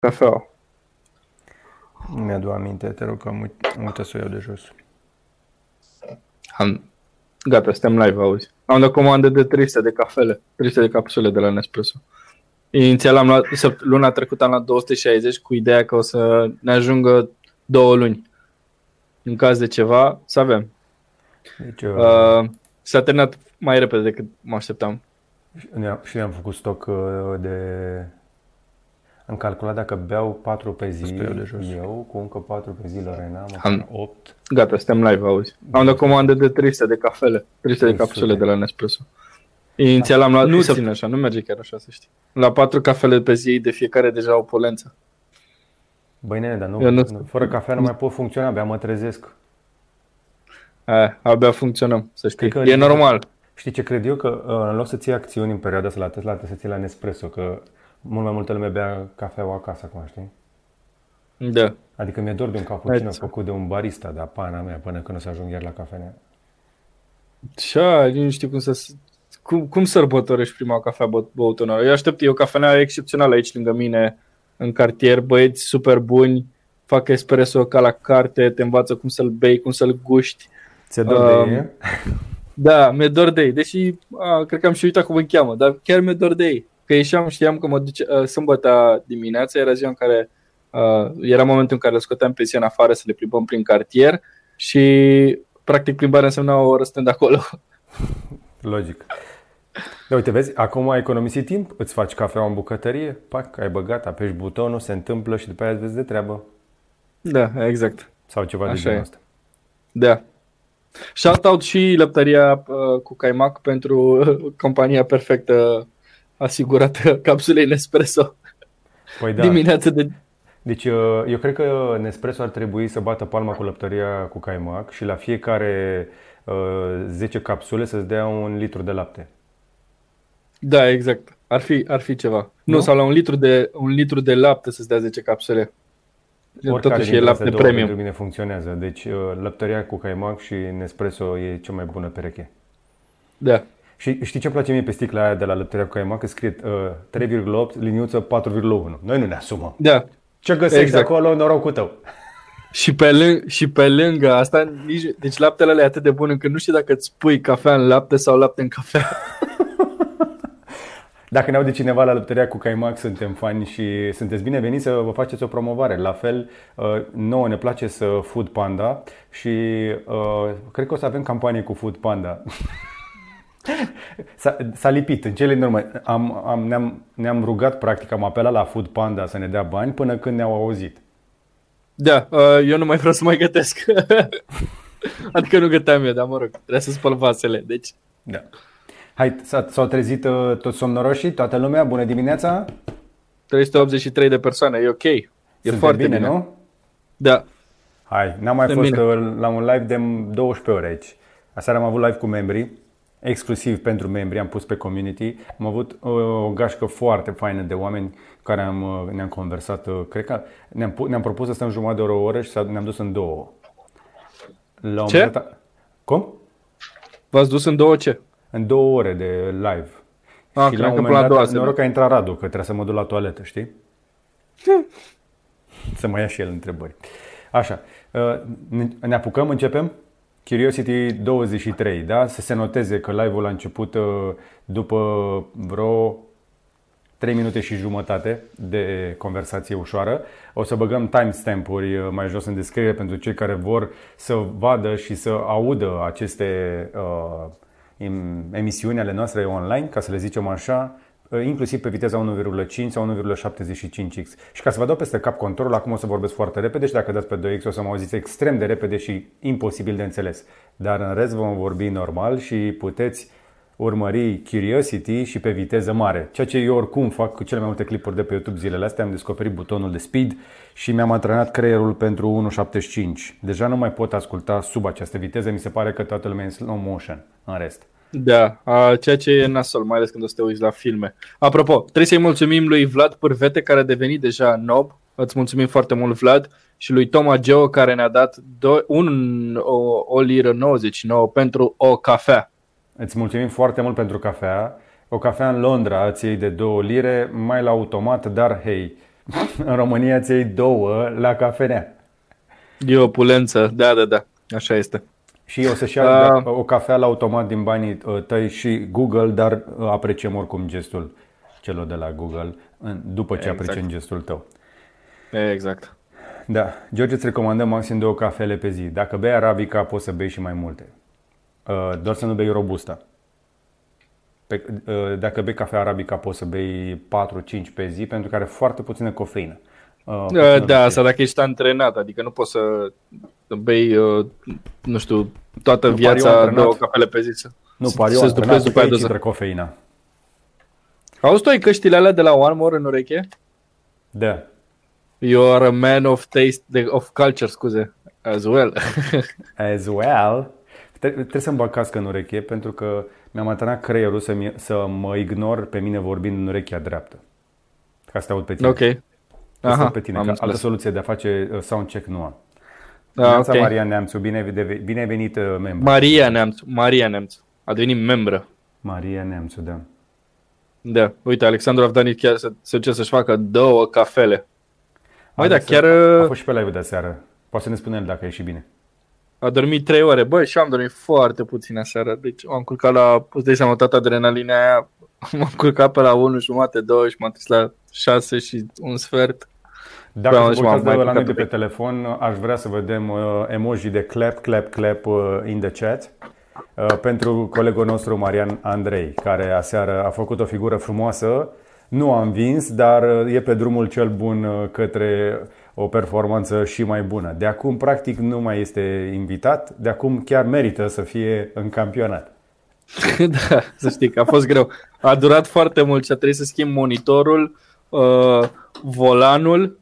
Cafeaua. Mi-adu aminte, te rog că am uitat să o iau de jos. Gata, suntem live, auzi. Am dat comandă de 300 de cafele, 300 de capsule de la Nespresso. Inițial am luat, luna trecută am luat 260 cu ideea că o să ne ajungă 2 luni. În caz de ceva, să avem. Deci, s-a terminat mai repede decât mă așteptam. Și am făcut stoc de... Am calculat dacă beau 4 pe zi eu, cu încă 4 pe zi Lorena, am 8. Gata, suntem live, auzi. Am dat comandă de 300 de cafele, 300 de capsule de la Nespresso. Inițial am luat, nu ține așa, nu merge chiar așa, să știi. La 4 cafele pe zi, de fiecare deja o polență. Băi nene, dar fără cafea nu mai pot funcționa, abia mă trezesc. Abia funcționăm, să știi, e normal. Știi ce cred eu? Că în loc să ții acțiuni în perioada asta la Tesla, trebuie să ții la Nespresso, că mult mai multă lume bea cafeaua acasă acum, știi? Da. Adică mi-e dor de un cappuccino făcut de un barista, dar pana mea, până când o să ajung iar la cafenea. Nu știu cum sărbătorești prima cafea băută. Eu aștept, e o cafenea excepțională aici lângă mine, în cartier, băieți super buni, fac espresso ca la carte, te învață cum să-l bei, cum să-l guști. Ți-e dor de ei? Da, mi-e dor de ei, deși cred că am și uitat cum îi cheamă, dar chiar mi-e dor de ei. Că ieșeam, știam că mă duce sâmbătă dimineața, era ziua în care era momentul în care le scoteam pe zi în afară să le plimbăm prin cartier și practic plimbarea însemna o oră stând acolo. Logic. Da, uite, vezi, acum ai economisit timp, îți faci cafeaua în bucătărie, pac, ai băgat, apeși butonul, se întâmplă și după aia îți vezi de treabă. Da, exact. Sau ceva de genul ăsta. Da. Shout-out și lăptăria cu caimac pentru compania perfectă asigurată capsulei Nespresso. Păi da. Dimineața de... Deci eu cred că Nespresso ar trebui să bată palma cu lăptăria cu caimac și la fiecare 10 capsule să-ți dea 1 litru de lapte. Da, exact. Ar fi ceva. Nu, sau la 1 litru de lapte să-ți dea 10 capsule. Totuși e lapte premium. Pentru mine funcționează. Deci lăptăria cu caimac și Nespresso e cea mai bună pereche. Da. Și știi ce place mie pe sticla aia de la lăptăria cu caimac? Că scrie 3,8, liniuță 4,1. Noi nu ne asumăm. Da. Ce găsești acolo, norocul tău. Și pe lângă asta, deci laptele ăla e atât de bun încât nu știu dacă îți pui cafea în lapte sau lapte în cafea. Dacă ne aude cineva la lăptăria cu caimac, suntem fani și sunteți bineveniți să vă faceți o promovare. La fel, nouă ne place să Food Panda și cred că o să avem campanie cu Food Panda. S-a lipit în cele din urmă. Ne-am rugat, practic, am apelat la Food Panda să ne dea bani până când ne-au auzit. Da, eu nu mai vreau să mai gătesc. Adică nu găteam eu, dar mă rog, trebuie să spăl vasele, deci... Da. Hai, s-au trezit toți somnoroșii, toată lumea, bună dimineața! 383 de persoane, e ok. E foarte bine, nu? Da. Hai, n-am mai fost la un live de 12 ore aici. Aseară am avut live cu membrii, exclusiv pentru membri, am pus pe community. Am avut o gașcă foarte faină de oameni care ne-am conversat. Cred că ne-am propus să stăm jumătate de oră, o oră și ne-am dus în 2. Ce? Cum? V-ați dus în 2 ce? În 2 ore de live. Și la un moment dat, noroc că a intrat Radu, că trebuia să mă duc la toaletă, știi? Să mă ia și el întrebări. Așa, ne apucăm, începem? Curiosity 23, da? Să se noteze că live-ul a început după vreo 3 minute și jumătate de conversație ușoară. O să băgăm timestamp-uri mai jos în descriere pentru cei care vor să vadă și să audă aceste emisiuni ale noastre online, ca să le zicem așa, inclusiv pe viteza 1,5 sau 1,75x. Și ca să vă dau peste cap controlul, acum o să vorbesc foarte repede și dacă dați pe 2x o să mă auziți extrem de repede și imposibil de înțeles. Dar în rest vom vorbi normal și puteți urmări Curiosity și pe viteză mare. Ceea ce eu oricum fac cu cele mai multe clipuri de pe YouTube zilele astea, am descoperit butonul de speed și mi-am antrenat creierul pentru 1,75. Deja nu mai pot asculta sub această viteză, mi se pare că toată lumea e în slow motion în rest. Da, ceea ce e nasol, mai ales când o să te uiți la filme. Apropo, trebuie să-i mulțumim lui Vlad Pârvete, care a devenit deja nob. Îți mulțumim foarte mult, Vlad. Și lui Toma Geo, care ne-a dat o liră 99 pentru o cafea. Îți mulțumim foarte mult pentru cafea. O cafea în Londra îți iei de 2 lire, mai la automat, dar hei, În România ți iei 2 la cafenea. E o opulență, da, așa este. Și o să-și ia o cafea la automat din banii tăi și Google, dar apreciem oricum gestul celor de la Google după ce apreciem gestul tău. Exact. Da, George, îți recomandăm maxim 2 cafele pe zi. Dacă bei Arabica, poți să bei și mai multe. Doar să nu bei Robusta. Dacă bei cafea Arabica, poți să bei 4-5 pe zi, pentru că are foarte puțină cofeină. Da, asta dacă ești antrenat, adică nu poți să bei, nu știu, toată viața 2 cafele pe zi. Nu, pariu antrenat, după aici intră cofeina. Auzi tu ai căștile alea de la One More în ureche? Da. You are a man of taste, of culture, scuze, as well. As well? Trebuie să-mi bag cască în ureche, pentru că mi-am antrenat creierul să mă ignor pe mine vorbind în urechea dreaptă. Ca să te aud pe tine. Ok. Aha, pe tine, că altă soluție de a face soundcheck nu am. Okay. Maria Neamțu, bine ai venit membru. Maria Neamțu, a devenit membră. Maria Neamțu, da. Da, uite, Alexandru Avdani chiar se duce să-și facă 2 cafele. Da, chiar... A fost și pe live de seară. Poate să ne spune el dacă a ieșit bine. A dormit 3 ore. Băi, și am dormit foarte puțin aseară. Deci am culcat la... Îți dai seama, toată adrenalina aia. M-am culcat pe la 1:30, 2 și m-am trezit la 6 și un sfert. Dacă vă uitați la noi de pe telefon, aș vrea să vedem emoji de clap in the chat pentru colegul nostru Marian Andrei, care aseară a făcut o figură frumoasă. Nu a învins, dar e pe drumul cel bun către o performanță și mai bună. De acum, practic, nu mai este invitat, de acum chiar merită să fie în campionat. Da, să știi că a fost greu. A durat foarte mult și a trebuit să schimb monitorul, volanul.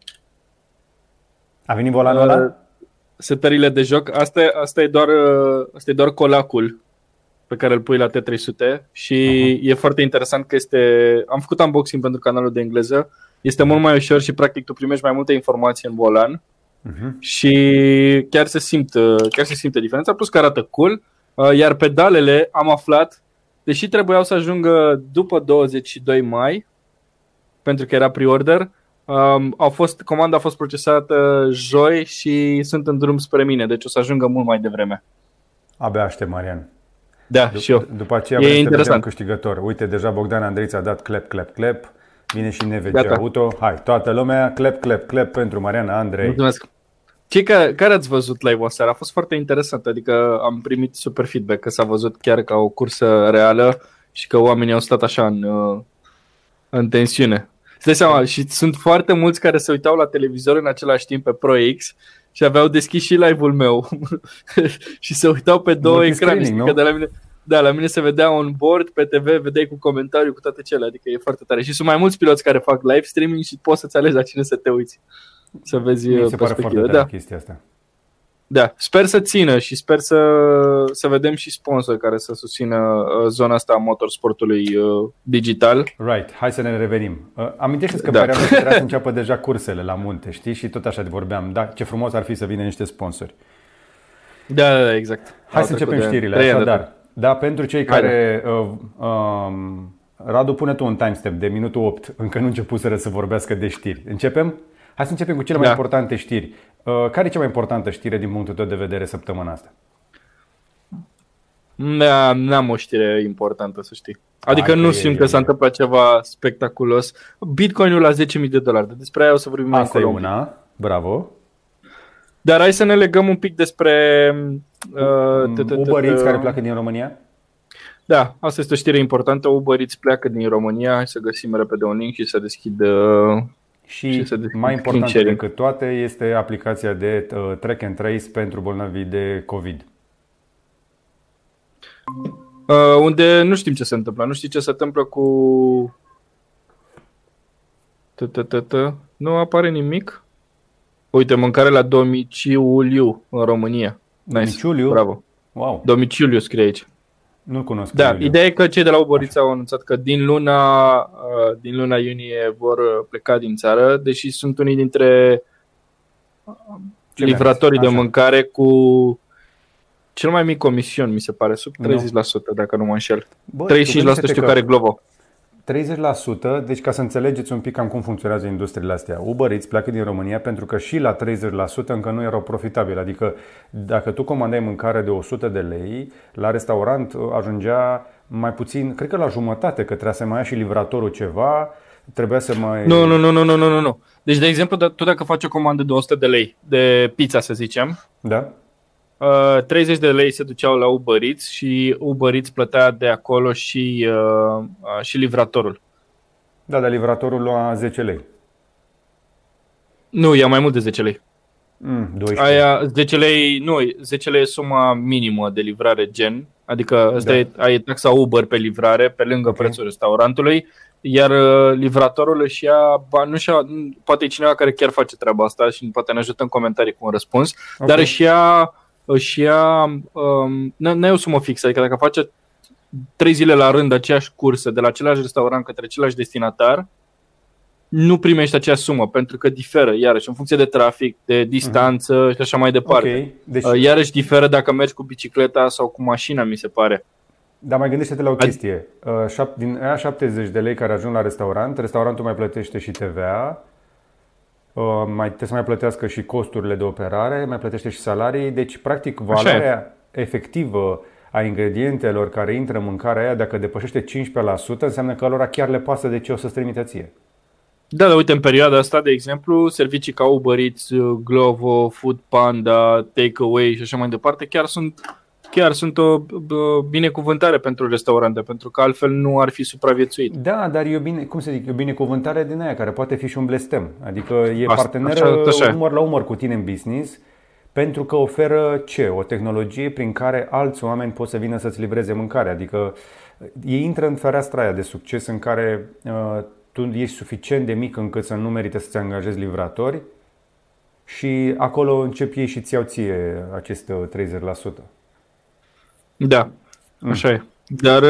A venit volanul ăla? Setările de joc. Asta e doar colacul pe care îl pui la T300 și e foarte interesant că am făcut unboxing pentru canalul de engleză. Este mult mai ușor și practic tu primești mai multe informații în volan și chiar se simte diferența, plus că arată cool. Iar pedalele, am aflat, deși trebuiau să ajungă după 22 mai, pentru că era pre-order, comanda a fost procesată joi și sunt în drum spre mine, deci o să ajungă mult mai devreme. Abia aștept, Marian. Da, și eu. După aceea vrem să vedem câștigător. Uite, deja Bogdan Andrei a dat clap. Vine și NVG Auto. Hai, toată lumea, clap pentru Marian Andrei. Mulțumesc. Cei care ați văzut live-ul aseară? A fost foarte interesant, adică am primit super feedback că s-a văzut chiar ca o cursă reală și că oamenii au stat așa în tensiune. Îți dai seama, și sunt foarte mulți care se uitau la televizor în același timp pe Pro X și aveau deschis și live-ul meu și se uitau pe 2 ecrane. La mine se vedea on board, pe TV vedeai cu comentariu, cu toate cele, adică e foarte tare. Și sunt mai mulți piloți care fac live streaming și poți să-ți alegi la cine să te uiți. Să vezi perspectiva. Chestia asta. Da, sper să țină și sper să vedem și sponsori care să susțină zona asta a motorsportului digital. Right, hai să ne revenim. Amintește-ți că trebuia să înceapă deja cursele la munte, știi? Și tot așa de vorbeam. Da, ce frumos ar fi să vină niște sponsori. Da, exact. Hai să începem știrile. Așadar, da, pentru cei care... Radu, pune tu un timestamp de minutul 8. Încă nu începuseră să vorbească de știri. Începem? Hai să începem cu cele mai importante știri. Care e cea mai importantă știre din punctul tău de vedere săptămâna asta? N-am o știre importantă, să știi. Adică nu simt că s-a întâmplat ceva spectaculos. Bitcoinul la $10.000. Despre aia o să vorbim mai încolo. Asta e una. Bravo. Dar hai să ne legăm un pic despre Uber Eats care pleacă din România? Da, asta este o știre importantă. Uber Eats pleacă din România. Hai să găsim repede un link și să deschid. Și mai important decât toate este aplicația de track and trace pentru bolnavii de COVID. Unde nu știm ce se întâmplă. Nu știi ce se întâmplă cu... Nu apare nimic. Uite, mâncare la domiciliu în România. Domiciliu? Bravo. Wow. Domiciliu scrie aici. Nu cunosc. Da, ideea e că cei de la Uber Eats au anunțat că din luna iunie vor pleca din țară, deși sunt unii dintre livratorii de mâncare cu cel mai mic comision, mi se pare, sub 30%, dacă nu mă înșel. 35% știu care e Glovo. 30%, deci ca să înțelegeți un pic cam cum funcționează industriile astea. Uber Eats pleacă din România pentru că și la 30% încă nu erau profitabili. Adică dacă tu comandai mâncare de 100 de lei, la restaurant ajungea mai puțin, cred că la jumătate, că trebuia să mai ia și livratorul ceva, trebuia să mai... Nu. Deci, de exemplu, tu dacă faci o comandă de 100 de lei de pizza, să zicem, Da? 30 de lei se duceau la Uber Eats și Uber Eats plătea de acolo și livratorul. Da, dar livratorul lua 10 lei. Nu, ia mai mult de 10 lei. 12. Aia 10 lei, nu, 10 lei e suma minimă de livrare gen, adică asta e taxa Uber pe livrare, pe lângă prețul restaurantului, iar livratorul își ia bani, poate e cineva care chiar face treaba asta și poate ne ajută în comentarii cu un răspuns, dar își ia n-ai o sumă fixă, adică dacă face 3 zile la rând aceeași cursă de la același restaurant către același destinatar, nu primești aceeași sumă, pentru că diferă, iarăși, în funcție de trafic, de distanță și așa mai departe. Okay. Deci... Iarăși diferă dacă mergi cu bicicleta sau cu mașina, mi se pare. Dar mai gândește-te la o chestie. Din aia 70 de lei care ajung la restaurant, restaurantul mai plătește și TVA, trebuie să mai plătească și costurile de operare, mai plătește și salarii, deci practic valoarea efectivă a ingredientelor care intră în mâncarea aia, dacă depășește 15%, înseamnă că lor chiar le pasă de ce o să-ți trimite ție. Da, dar uite, în perioada asta, de exemplu, servicii ca Uber Eats, Glovo, Foodpanda, Takeaway și așa mai departe, chiar sunt o binecuvântare pentru restaurante, pentru că altfel nu ar fi supraviețuit. Da, dar e o binecuvântare din aia, care poate fi și un blestem. Adică e parteneră umăr la umăr cu tine în business, pentru că oferă ce? O tehnologie prin care alți oameni pot să vină să-ți livreze mâncare. Adică ei intră în fereastra aia de succes în care tu ești suficient de mic încât să nu merită să-ți angajezi livratori și acolo începi ei și ți iau ție acest 30%. Da, așa e. Dar,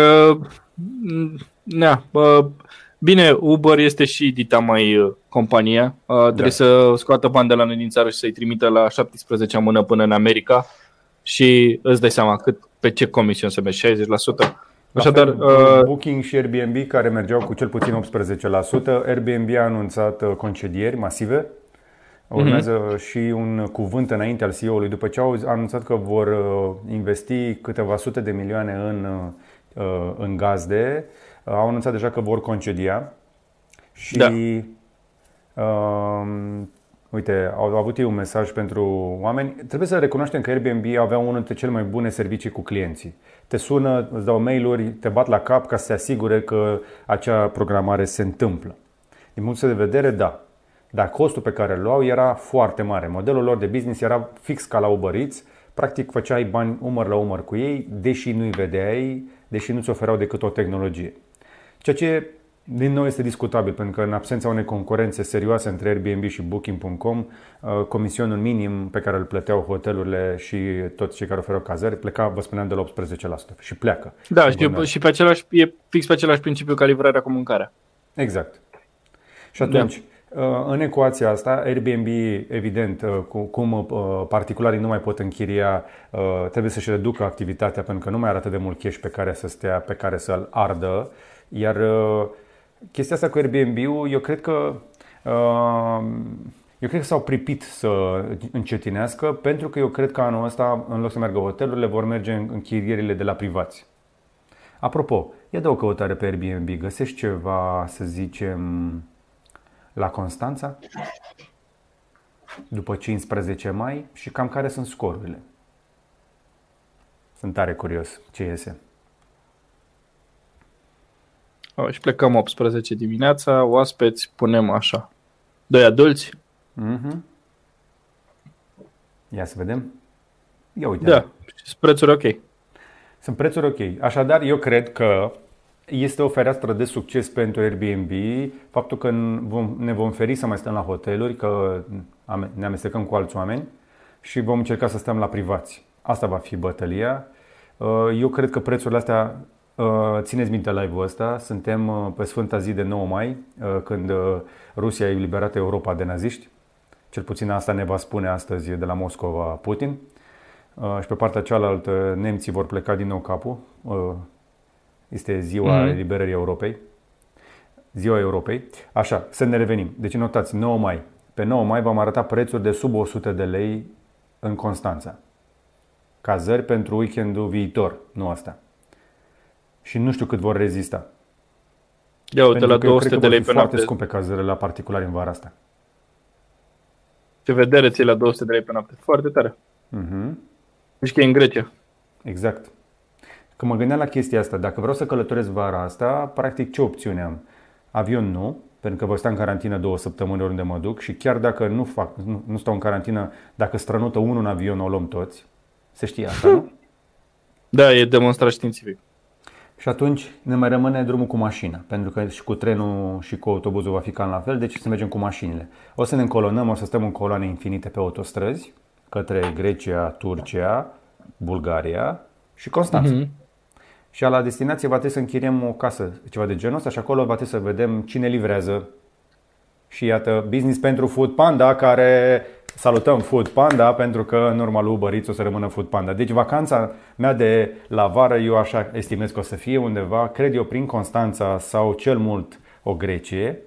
bine, Uber este și dita mai compania. Trebuie să scoată bani de la noi din țară și să-i trimită la 17-a mână până în America și îți dai seama pe ce comision se merge, 60%. Așadar, Booking și Airbnb, care mergeau cu cel puțin 18%, Airbnb a anunțat concedieri masive. Urmează și un cuvânt înainte al CEO-ului după ce au anunțat că vor investi câteva sute de milioane în gazde. Au anunțat deja că vor concedia și uite, au avut ei un mesaj pentru oameni. Trebuie să recunoaștem că Airbnb avea unul dintre cele mai bune servicii cu clienții. Te sună, îți dau mail-uri, te bat la cap ca să se asigure că acea programare se întâmplă. Din punctul de vedere, da. Dar costul pe care îl luau era foarte mare. Modelul lor de business era fix ca la Uber Eats. Practic făceai bani umăr la umăr cu ei, deși nu-i vedeai, deși nu-ți oferau decât o tehnologie. Ceea ce, din nou, este discutabil, pentru că în absența unei concurențe serioase între Airbnb și Booking.com, comisionul minim pe care îl plăteau hotelurile și toți cei care oferau cazări pleca, vă spuneam, de la 18% și pleacă. Da, și e fix pe același principiu ca livrarea cu mâncarea. Exact. Și atunci, în ecuația asta, Airbnb, evident, cum particularii nu mai pot închiria, trebuie să-și reducă activitatea pentru că nu mai arată de mult cash pe care să stea, pe care să-l ardă. Iar chestia asta cu Airbnb-ul, eu cred că s-au pripit să încetinească, pentru că eu cred că anul ăsta, în loc să meargă hotelurile, vor merge în închirierile de la privați. Apropo, ia dă o căutare pe Airbnb, găsești ceva, să zicem, la Constanța, după 15 mai și cam care sunt scorurile. Sunt tare curios ce iese. Și plecăm 18 dimineața, oaspeți, punem așa. 2 adulți. Ia să vedem. Ia uite. Da, sunt prețuri ok. Sunt prețuri ok. Așadar, eu cred că este o fereastră de succes pentru Airbnb, faptul că ne vom feri să mai stăm la hoteluri, că ne amestecăm cu alți oameni și vom încerca să stăm la privați. Asta va fi bătălia. Eu cred că prețurile astea, țineți minte live-ul ăsta, suntem pe Sfânta zi de 9 mai, când Rusia a eliberat Europa de naziști. Cel puțin asta ne va spune astăzi de la Moscova Putin. Și pe partea cealaltă nemții vor pleca din nou capul. Este ziua eliberării Europei. Ziua Europei. Așa, să ne revenim. Deci notați, 9 mai. Pe 9 mai v-am arătat prețuri de sub 100 de lei în Constanța. Cazări pentru weekendul viitor, nu asta. Și nu știu cât vor rezista. Ia uite, la 200 de lei pe foarte noapte. scumpe cazările la particulari în vara asta. Ce vedere ți la 200 de lei pe noapte. Foarte tare. Deci că e în Grecia. Exact. Când mă gândeam la chestia asta, dacă vreau să călătoresc vara asta, practic ce opțiune am? Avion nu, pentru că voi sta în carantină 2 săptămâni oriunde mă duc și chiar dacă nu stau în carantină, dacă strănută unul în avion, o luăm toți. Se știe asta, nu? Da, e demonstrat științific. Și atunci ne mai rămâne drumul cu mașina, pentru că și cu trenul și cu autobuzul va fi cam la fel, deci să mergem cu mașinile. O să ne încolonăm, o să stăm în coloane infinite pe autostrăzi, către Grecia, Turcia, Bulgaria și Constanța. Și la destinație va trebui să închiriem o casă, ceva de genul ăsta, și acolo va trebui să vedem cine livrează. Și iată, business pentru Foodpanda, care salutăm Foodpanda, pentru că în urma lui Uber Eats o să rămână Foodpanda. Deci vacanța mea de la vară, eu așa estimez că o să fie undeva, cred eu, prin Constanța sau cel mult o Grecie,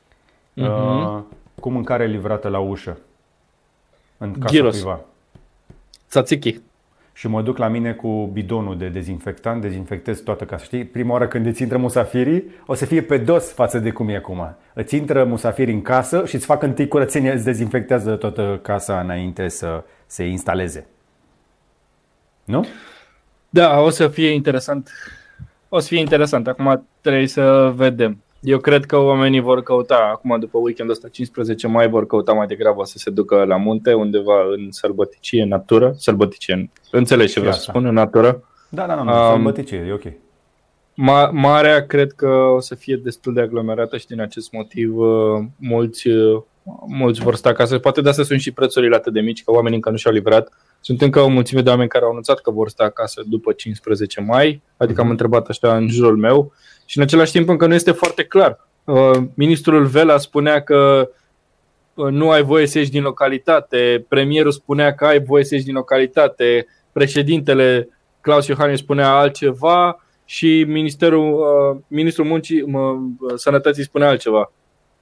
cu mâncare livrată la ușă, în casa cuiva. Tzatziki. Și mă duc la mine cu bidonul de dezinfectant, dezinfectez toată casa. Știi, prima oară când îți intră musafirii, o să fie pe dos față de cum e acum. Îți intră musafirii în casă și îți fac întâi curățenie, îți dezinfectează toată casa înainte să se instaleze. Nu? Da, o să fie interesant. O să fie interesant. Acum trebuie să vedem. Eu cred că oamenii vor căuta, acum după weekendul ăsta, 15 mai, vor căuta mai degrabă să se ducă la munte, undeva în sălbăticie, în natură. Sălbăticie, înțelegi ce vreau să spun, în natură. Da, sălbăticie, e ok. Marea cred că o să fie destul de aglomerată și din acest motiv mulți vor sta acasă. Poate de asta sunt și prețurile atât de mici, că oamenii încă nu și-au livrat. Sunt încă o mulțime de oameni care au anunțat că vor sta acasă după 15 mai, adică am întrebat așa în jurul meu. Și în același timp încă nu este foarte clar. Ministrul Vela spunea că nu ai voie să ieși din localitate, premierul spunea că ai voie să ieși din localitate, președintele Claus Iohannis spunea altceva și ministrul muncii, sănătății spunea altceva.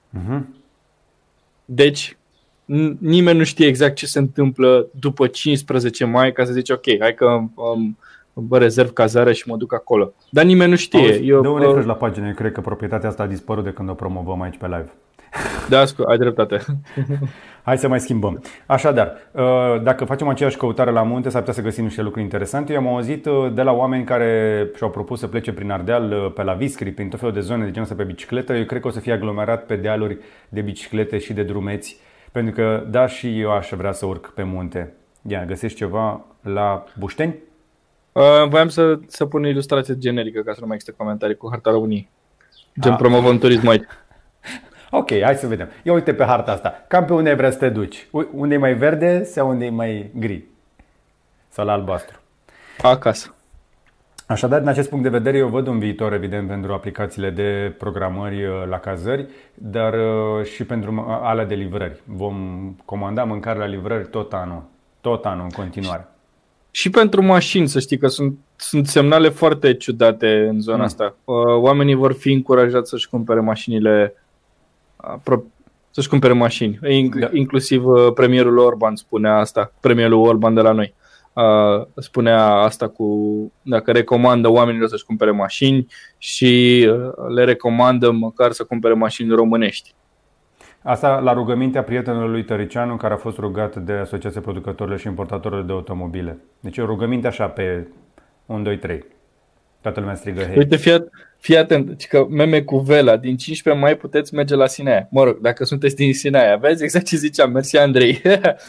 Deci nimeni nu știe exact ce se întâmplă după 15 mai ca să zici ok, hai că rezerv cazare și mă duc acolo. Dar nimeni nu știe. Dă un refresh la pagină, eu cred că proprietatea asta a dispărut de când o promovăm aici pe live. Da, ai dreptate. Hai să mai schimbăm. Așadar, dacă facem aceeași căutare la munte, s-ar putea să găsim niște lucruri interesante. Eu am auzit de la oameni care și-au propus să plece prin Ardeal, pe la Viscri, prin tot felul de zone de genul ăsta pe bicicletă. Eu cred că o să fie aglomerat pe dealuri de biciclete și de drumeți, pentru că da, și eu aș vrea să urc pe munte. Ia, găsești ceva la Bușteni? Voiam să pun o ilustrație generică ca să nu mai existe comentarii cu harta României. Gen promovăm turism aici. Ok, hai să vedem. Ia uite pe harta asta. Cam pe unde vrei să te duci? Unde e mai verde sau unde e mai gri? Sau la albastru? Acasă. Așadar, din acest punct de vedere, eu văd un viitor, evident, pentru aplicațiile de programări la cazări, dar și pentru alea de livrări. Vom comanda mâncare la livrări tot anul în continuare. Și pentru mașini, să știi că sunt semnale foarte ciudate în zona asta. Oamenii vor fi încurajați să-și cumpere mașinile, să-și cumpere mașini. Inclusiv premierul Orban spunea asta, premierul Orban de la noi. Spunea asta dacă recomandă oamenilor să-și cumpere mașini și le recomandă măcar să cumpere mașini românești. Asta la rugămintea prietenului lui Tăricianu, care a fost rugat de Asociația Producătorilor și Importatorilor de Automobile. Deci o rugăminte așa pe 1, 2, 3. Toată lumea strigă hei. Uite, fii atent, că meme cu Vela, din 15 mai puteți merge la Sinaia. Mă rog, dacă sunteți din Sinaia, vezi exact ce ziceam, mersi Andrei.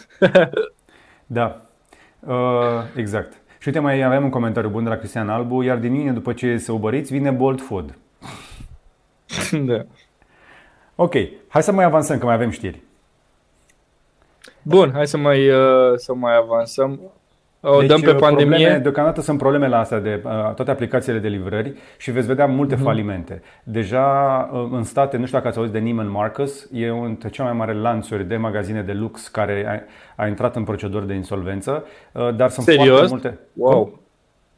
Da, exact. Și uite, mai avem un comentariu bun de la Cristian Albu, iar din iunie, după ce se ubăriți, vine Bolt Food. Da. Ok, hai să mai avansăm, că mai avem știri. Bun, hai să mai avansăm. O dăm pe pandemie. Deocamdată sunt probleme la astea de toate aplicațiile de livrări și veți vedea multe falimente. Deja în state, nu știu dacă ați auzit de Neiman Marcus, e unul dintre cele mai mari lanțuri de magazine de lux care a intrat în procedură de insolvență, dar sunt serios? foarte multe. Wow.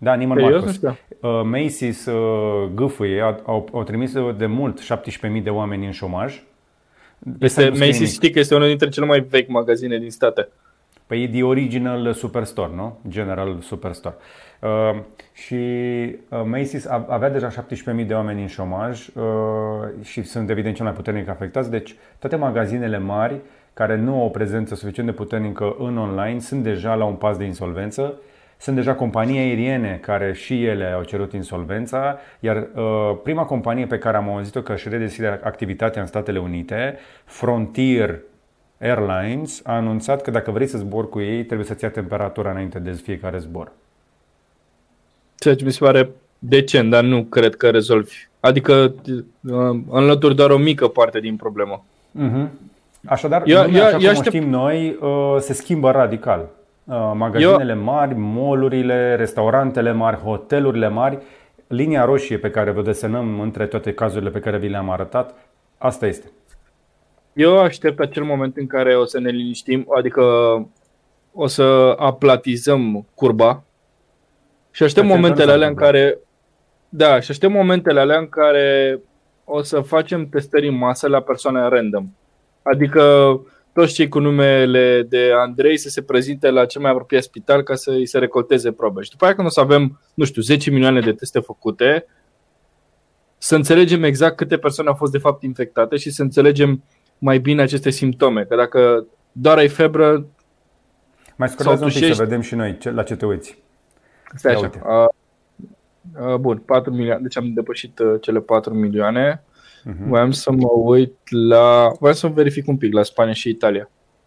Da, Neiman Eu Marcus. nu știu. Macy's gâfâie, au trimis de mult 17.000 de oameni în șomaj. Macy's, știi că este unul dintre cele mai vechi magazine din state. Păi e The Original Superstore, nu? General Superstore. Și Macy's avea deja 17.000 de oameni în șomaj și sunt evident cel mai puternic afectați. Deci toate magazinele mari care nu au o prezență suficient de puternică în online sunt deja la un pas de insolvență. Sunt deja companii aeriene care și ele au cerut insolvența, iar prima companie pe care am auzit-o că își redeschide activitatea în Statele Unite, Frontier Airlines, a anunțat că dacă vrei să zbori cu ei, trebuie să-ți ia temperatura înainte de fiecare zbor. Ceea ce mi se pare decent, dar nu cred că rezolvi. Adică înlături doar o mică parte din problemă. Așadar, așa cum o știm noi, se schimbă radical. Magazinele mari, mall-urile, restaurantele mari, hotelurile mari, linia roșie pe care vă desenăm între toate cazurile pe care vi le-am arătat, asta este. Eu aștept acel moment în care o să ne liniștim, adică o să aplatizăm curba și aștept momentele alea în care și aștept momentele alea în care o să facem testări în masă la persoane random. Adică toți cei cu numele de Andrei să se prezinte la cel mai apropiat spital ca să îi se recolteze probe. Și după aia când o să avem, 10 milioane de teste făcute, să înțelegem exact câte persoane au fost de fapt infectate și să înțelegem mai bine aceste simptome. Că dacă doar ai febră... Mai scurtează un pic să vedem și noi la ce te uiți. Stai așa. Bun, 4 milioane. Deci am depășit cele 4 milioane. Voiam să mă uit voiam să verific un pic la Spania și Italia.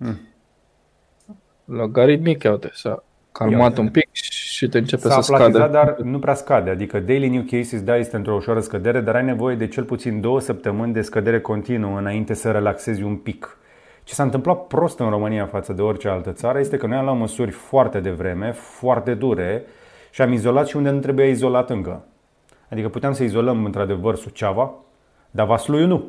Logaritmic, uite, s-a calmat un pic și te începe să scadă. Dar nu prea scade, adică daily new cases, este într-o ușoară scădere, dar ai nevoie de cel puțin 2 săptămâni de scădere continuă înainte să relaxezi un pic. Ce s-a întâmplat prost în România față de orice altă țară este că noi am luat măsuri foarte devreme, foarte dure și am izolat și unde nu trebuia izolat încă. Adică puteam să izolăm într-adevăr Suceava, dar Vaslui nu.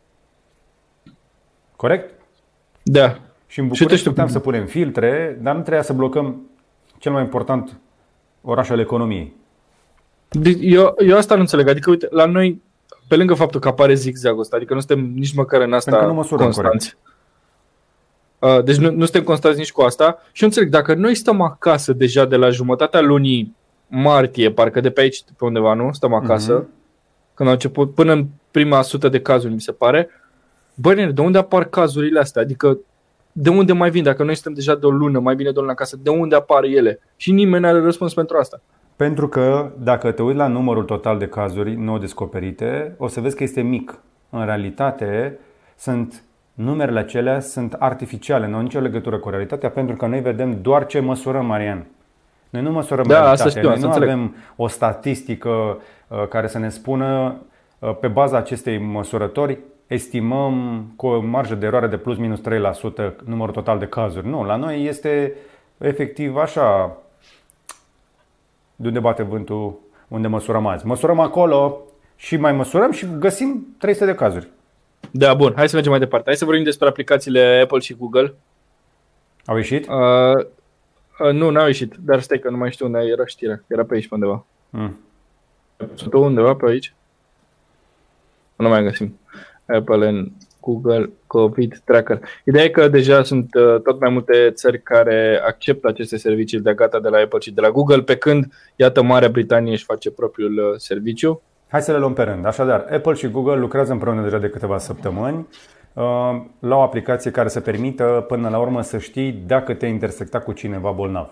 Corect? Da. Și în București puteam să punem filtre, dar nu trebuia să blocăm cel mai important oraș al economiei. Eu asta nu înțeleg. Adică, uite, la noi, pe lângă faptul că apare zigzagul ăsta, adică nu suntem nici măcar în asta constanți. Deci nu suntem constanți nici cu asta. Și eu înțeleg, dacă noi stăm acasă deja de la jumătatea lunii martie, parcă de pe aici, pe undeva, nu? Stăm acasă. Când au început, până în prima 100 de cazuri, mi se pare. Băi, de unde apar cazurile astea? Adică, de unde mai vin? Dacă noi suntem deja de o lună, mai bine de o lună acasă, de unde apar ele? Și nimeni nu are răspuns pentru asta. Pentru că, dacă te uiți la numărul total de cazuri nou descoperite, o să vezi că este mic. În realitate, numerele acelea sunt artificiale, nu au nicio legătură cu realitatea, pentru că noi vedem doar ce măsurăm, Marian. Noi nu măsurăm realitatea, noi nu avem o statistică care să ne spună, pe baza acestei măsurători, estimăm cu o marjă de eroare de plus minus 3% numărul total de cazuri. Nu, la noi este efectiv așa, de unde bate vântul, unde măsurăm azi. Măsurăm acolo și mai măsurăm și găsim 300 de cazuri. Da, bun, hai să mergem mai departe. Hai să vorbim despre aplicațiile Apple și Google. Au ieșit? Nu, n-au ieșit, dar stai că nu mai știu unde era știrea. Era pe aici pe undeva. Sunt undeva pe aici? Nu mai găsim. Apple and Google COVID Tracker. Ideea e că deja sunt tot mai multe țări care acceptă aceste servicii de gata de la Apple și de la Google, pe când, iată, Marea Britanie își face propriul serviciu. Hai să le luăm pe rând. Așadar, Apple și Google lucrează împreună deja de câteva săptămâni la o aplicație care să permită până la urmă să știi dacă te-ai intersectat cu cineva bolnav.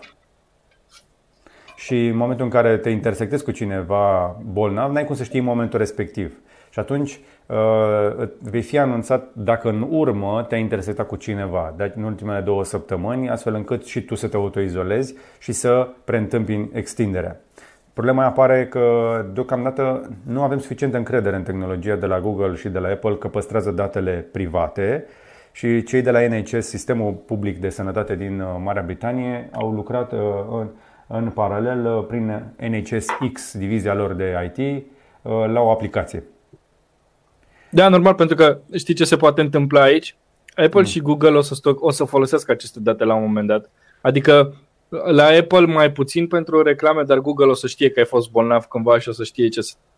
Și în momentul în care te intersectezi cu cineva bolnav, n-ai cum să știi în momentul respectiv. Și atunci vei fi anunțat dacă în urmă te-ai intersectat cu cineva în ultimele 2 săptămâni, astfel încât și tu să te autoizolezi și să preîntâmpini extinderea. Problema apare că deocamdată nu avem suficientă încredere în tehnologia de la Google și de la Apple că păstrează datele private și cei de la NHS, Sistemul Public de Sănătate din Marea Britanie, au lucrat în paralel prin NHS X, divizia lor de IT, la o aplicație. Da, normal, pentru că știi ce se poate întâmpla aici? Apple și Google o să folosească aceste date la un moment dat. Adică La Apple mai puțin pentru reclame, dar Google o să știe că ai fost bolnav cândva și o să știe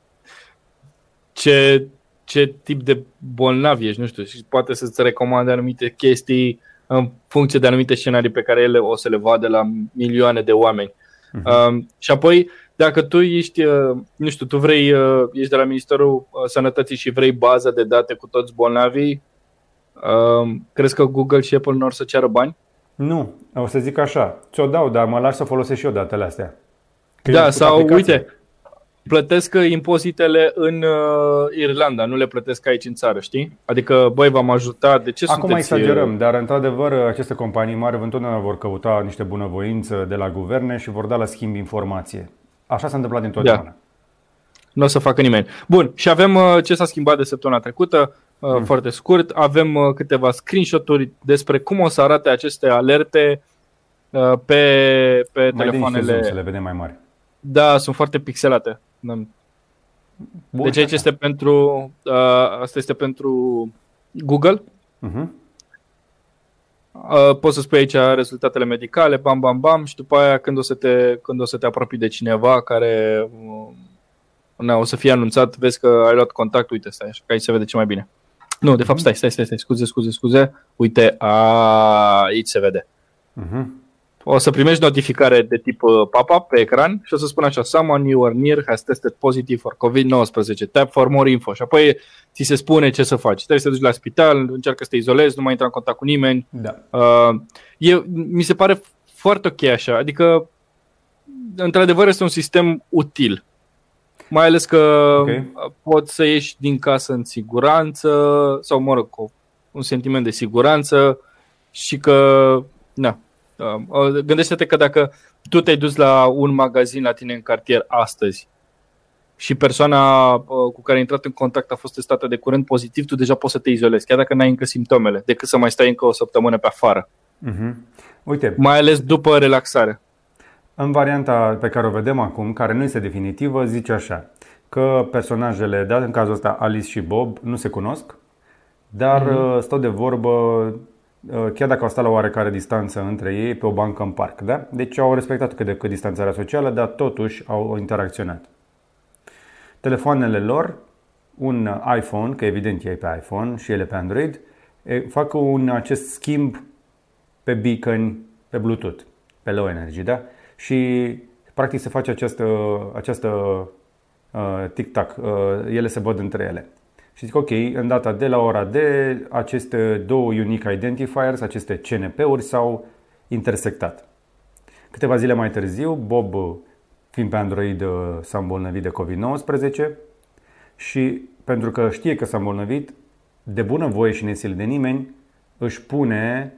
ce tip de bolnav ești, nu știu, și poate să-ți recomande anumite chestii în funcție de anumite scenarii pe care ele o să le vadă la milioane de oameni. Și apoi, dacă tu ești, nu știu, tu vrei, ești de la Ministerul Sănătății și vrei baza de date cu toți bolnavii, crezi că Google și Apple nu or să ceară bani? Nu, o să zic așa, ți-o dau, dar mă lași să folosesc și eu datele astea. Că Da, sau uite, plătesc impozitele în Irlanda, nu le plătesc aici în țară, știi? Adică, băi, v-am ajutat, de ce acum sunteți... exagerăm, dar într-adevăr aceste companii mari întotdeauna vor căuta niște bunăvoință de la guverne și vor da la schimb informație. Așa s-a întâmplat întotdeauna. Da. Nu o să facă nimeni. Bun, și avem ce s-a schimbat de săptămâna trecută, foarte scurt. Avem câteva screenshot-uri despre cum o să arate aceste alerte pe telefoanele. Să le vedem mai mari. Da, sunt foarte pixelate. Bun, deci aici este pentru, asta este pentru Google. Poți să spui aici rezultatele medicale, bam, bam, bam, și după aia când o să te apropii de cineva care o să fie anunțat, vezi că ai luat contact, uite, stai așa, că aici se vede ce mai bine. Nu, de fapt, stai, scuze. Uite, aici se vede. O să primești notificare de tip pop-up pe ecran și o să spună așa: someone you are near has tested positive for COVID-19. Tap for more info. Și apoi ți se spune ce să faci. Trebuie să te duci la spital, încearcă să te izolezi, nu mai intra în contact cu nimeni. Da. Mi se pare foarte ok așa. Adică, într-adevăr, este un sistem util. Mai ales că poți să ieși din casă în siguranță sau, mă rog, cu un sentiment de siguranță și că, gândește-te că dacă tu te-ai dus la un magazin la tine în cartier astăzi și persoana cu care ai intrat în contact a fost testată de curând pozitiv, tu deja poți să te izolezi, chiar dacă n-ai încă simptomele, decât să mai stai încă o săptămână pe afară. Uite, mai ales după relaxare. În varianta pe care o vedem acum, care nu este definitivă, zice așa, că personajele, în cazul ăsta Alice și Bob, nu se cunosc, dar stau de vorbă, chiar dacă au stat la oarecare distanță între ei pe o bancă în parc. Da? Deci au respectat cât de cât distanțarea socială, dar totuși au interacționat. Telefoanele lor, un iPhone, că evident e pe iPhone și ele pe Android, fac acest schimb pe beacon, pe Bluetooth, pe low energy, da? Și practic se face această tic-tac, ele se văd între ele. Și zic ok, în data de la ora de aceste două unique identifiers, aceste CNP-uri s-au intersectat. Câteva zile mai târziu, Bob, fiind pe Android, s-a îmbolnăvit de COVID-19 și pentru că știe că s-a îmbolnăvit, de bună voie și nesilit de nimeni, își pune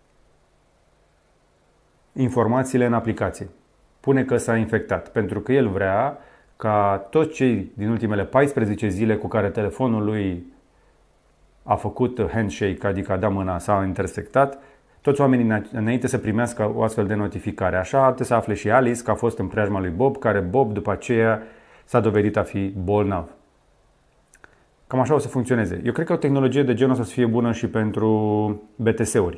informațiile în aplicație. Pune că s-a infectat, pentru că el vrea ca toți cei din ultimele 14 zile cu care telefonul lui a făcut handshake, adică a dat mâna, s-a intersectat, toți oamenii înainte să primească o astfel de notificare. Așa trebuie să afle și Alice că a fost în preajma lui Bob, care Bob după aceea s-a dovedit a fi bolnav. Cam așa o să funcționeze. Eu cred că o tehnologie de genul o să fie bună și pentru BTS-uri.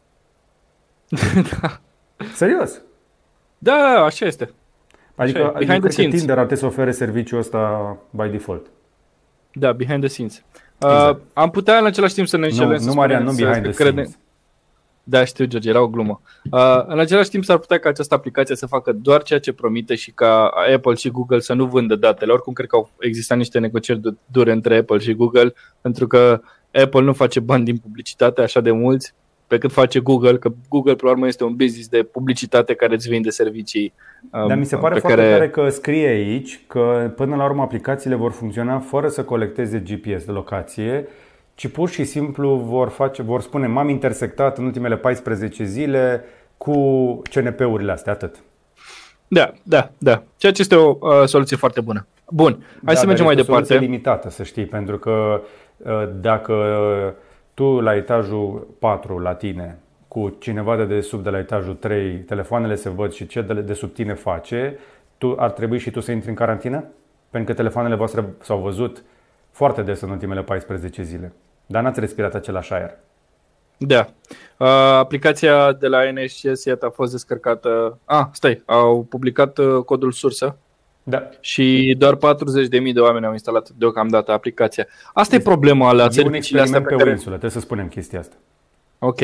Da. Serios? Da, așa este. Adică eu cred că Tinder ar trebui să ofere serviciul ăsta by default. Da, behind the scenes. Exact. Am putea în același timp să ne înșelăm. Nu, Marian, nu behind the scenes. Da, știu, George, era o glumă. În același timp s-ar putea ca această aplicație să facă doar ceea ce promite și ca Apple și Google să nu vândă datele. Oricum, cred că au existat niște negocieri dure între Apple și Google, pentru că Apple nu face bani din publicitate așa de mulți, pe cât face Google, că Google, până la urmă, este un business de publicitate care îți vinde servicii. Dar mi se pare foarte tare că scrie aici că, până la urmă, aplicațiile vor funcționa fără să colecteze GPS de locație, ci pur și simplu vor spune: m-am intersectat în ultimele 14 zile cu CNP-urile astea, atât. Da. Ceea ce este o soluție foarte bună. Bun, hai să mergem mai departe. O soluție limitată, să știi, pentru că dacă tu la etajul 4 la tine, cu cineva de sub de la etajul 3, telefoanele se văd și ce de sub tine face, ar trebui și tu să intri în carantină? Pentru că telefoanele voastre s-au văzut foarte des în ultimele 14 zile. Dar n-ați respirat același aer. Da. Aplicația de la NHS, iată, a fost descărcată. Au publicat codul sursă. Da. Și doar 40.000 de oameni au instalat deocamdată aplicația. Asta e problema la serviciile astea pe o insulă, trebuie să spunem chestia asta. Ok.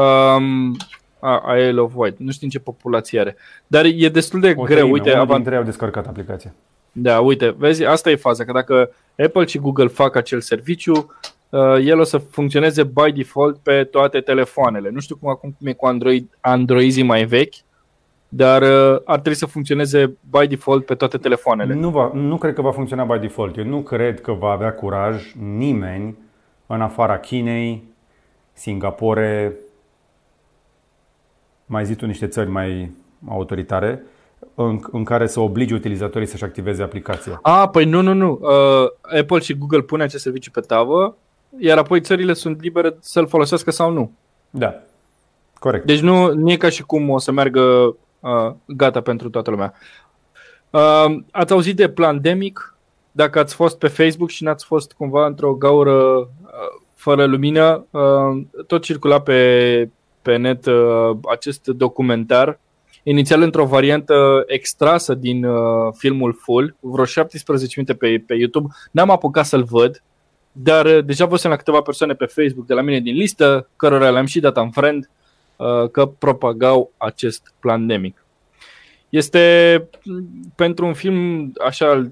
Isle of Wight. Nu știu ce populație are. Dar e destul de greu. Uite, unul dintre ei au descărcat aplicația. Da, uite, vezi, asta e faza. Că dacă Apple și Google fac acel serviciu, el o să funcționeze by default pe toate telefoanele. Nu știu cum e cu Androizii mai vechi, dar ar trebui să funcționeze by default pe toate telefoanele. Nu cred că va funcționa by default. Eu nu cred că va avea curaj nimeni în afara Chinei, Singapore, mai zi tu niște țări mai autoritare, în care să oblige utilizatorii să-și activeze aplicația. Păi nu. Apple și Google pune acest serviciu pe tavă, iar apoi țările sunt libere să-l folosească sau nu. Da, corect. Deci nu e ca și cum o să meargă gata pentru toată lumea. Ați auzit de Plandemic? Dacă ați fost pe Facebook și n-ați fost cumva într-o gaură fără lumină, tot circula pe net acest documentar, inițial într-o variantă extrasă din filmul full, vreo 17 minute pe YouTube. N-am apucat să-l văd, dar deja văzusem la câteva persoane pe Facebook de la mine din listă, cărora le-am și dat unfriend, că propagau acest Plandemic. Este pentru un film așa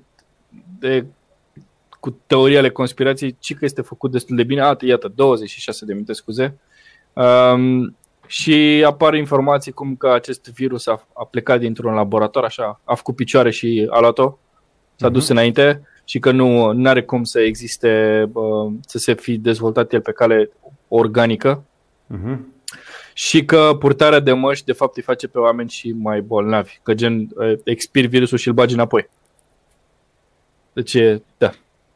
cu teoria ale conspirației, ci că este făcut destul de bine. Iată, 26 de minute, scuze. Și apar informații cum că acest virus a plecat dintr-un laborator, așa, a făcut picioare și a luat-o, s-a dus înainte și că nu are cum să existe, să se fi dezvoltat el pe cale organică. Și că purtarea de măști de fapt îi face pe oameni și mai bolnavi, că gen expiri virusul și îl bagi înapoi. Deci, da.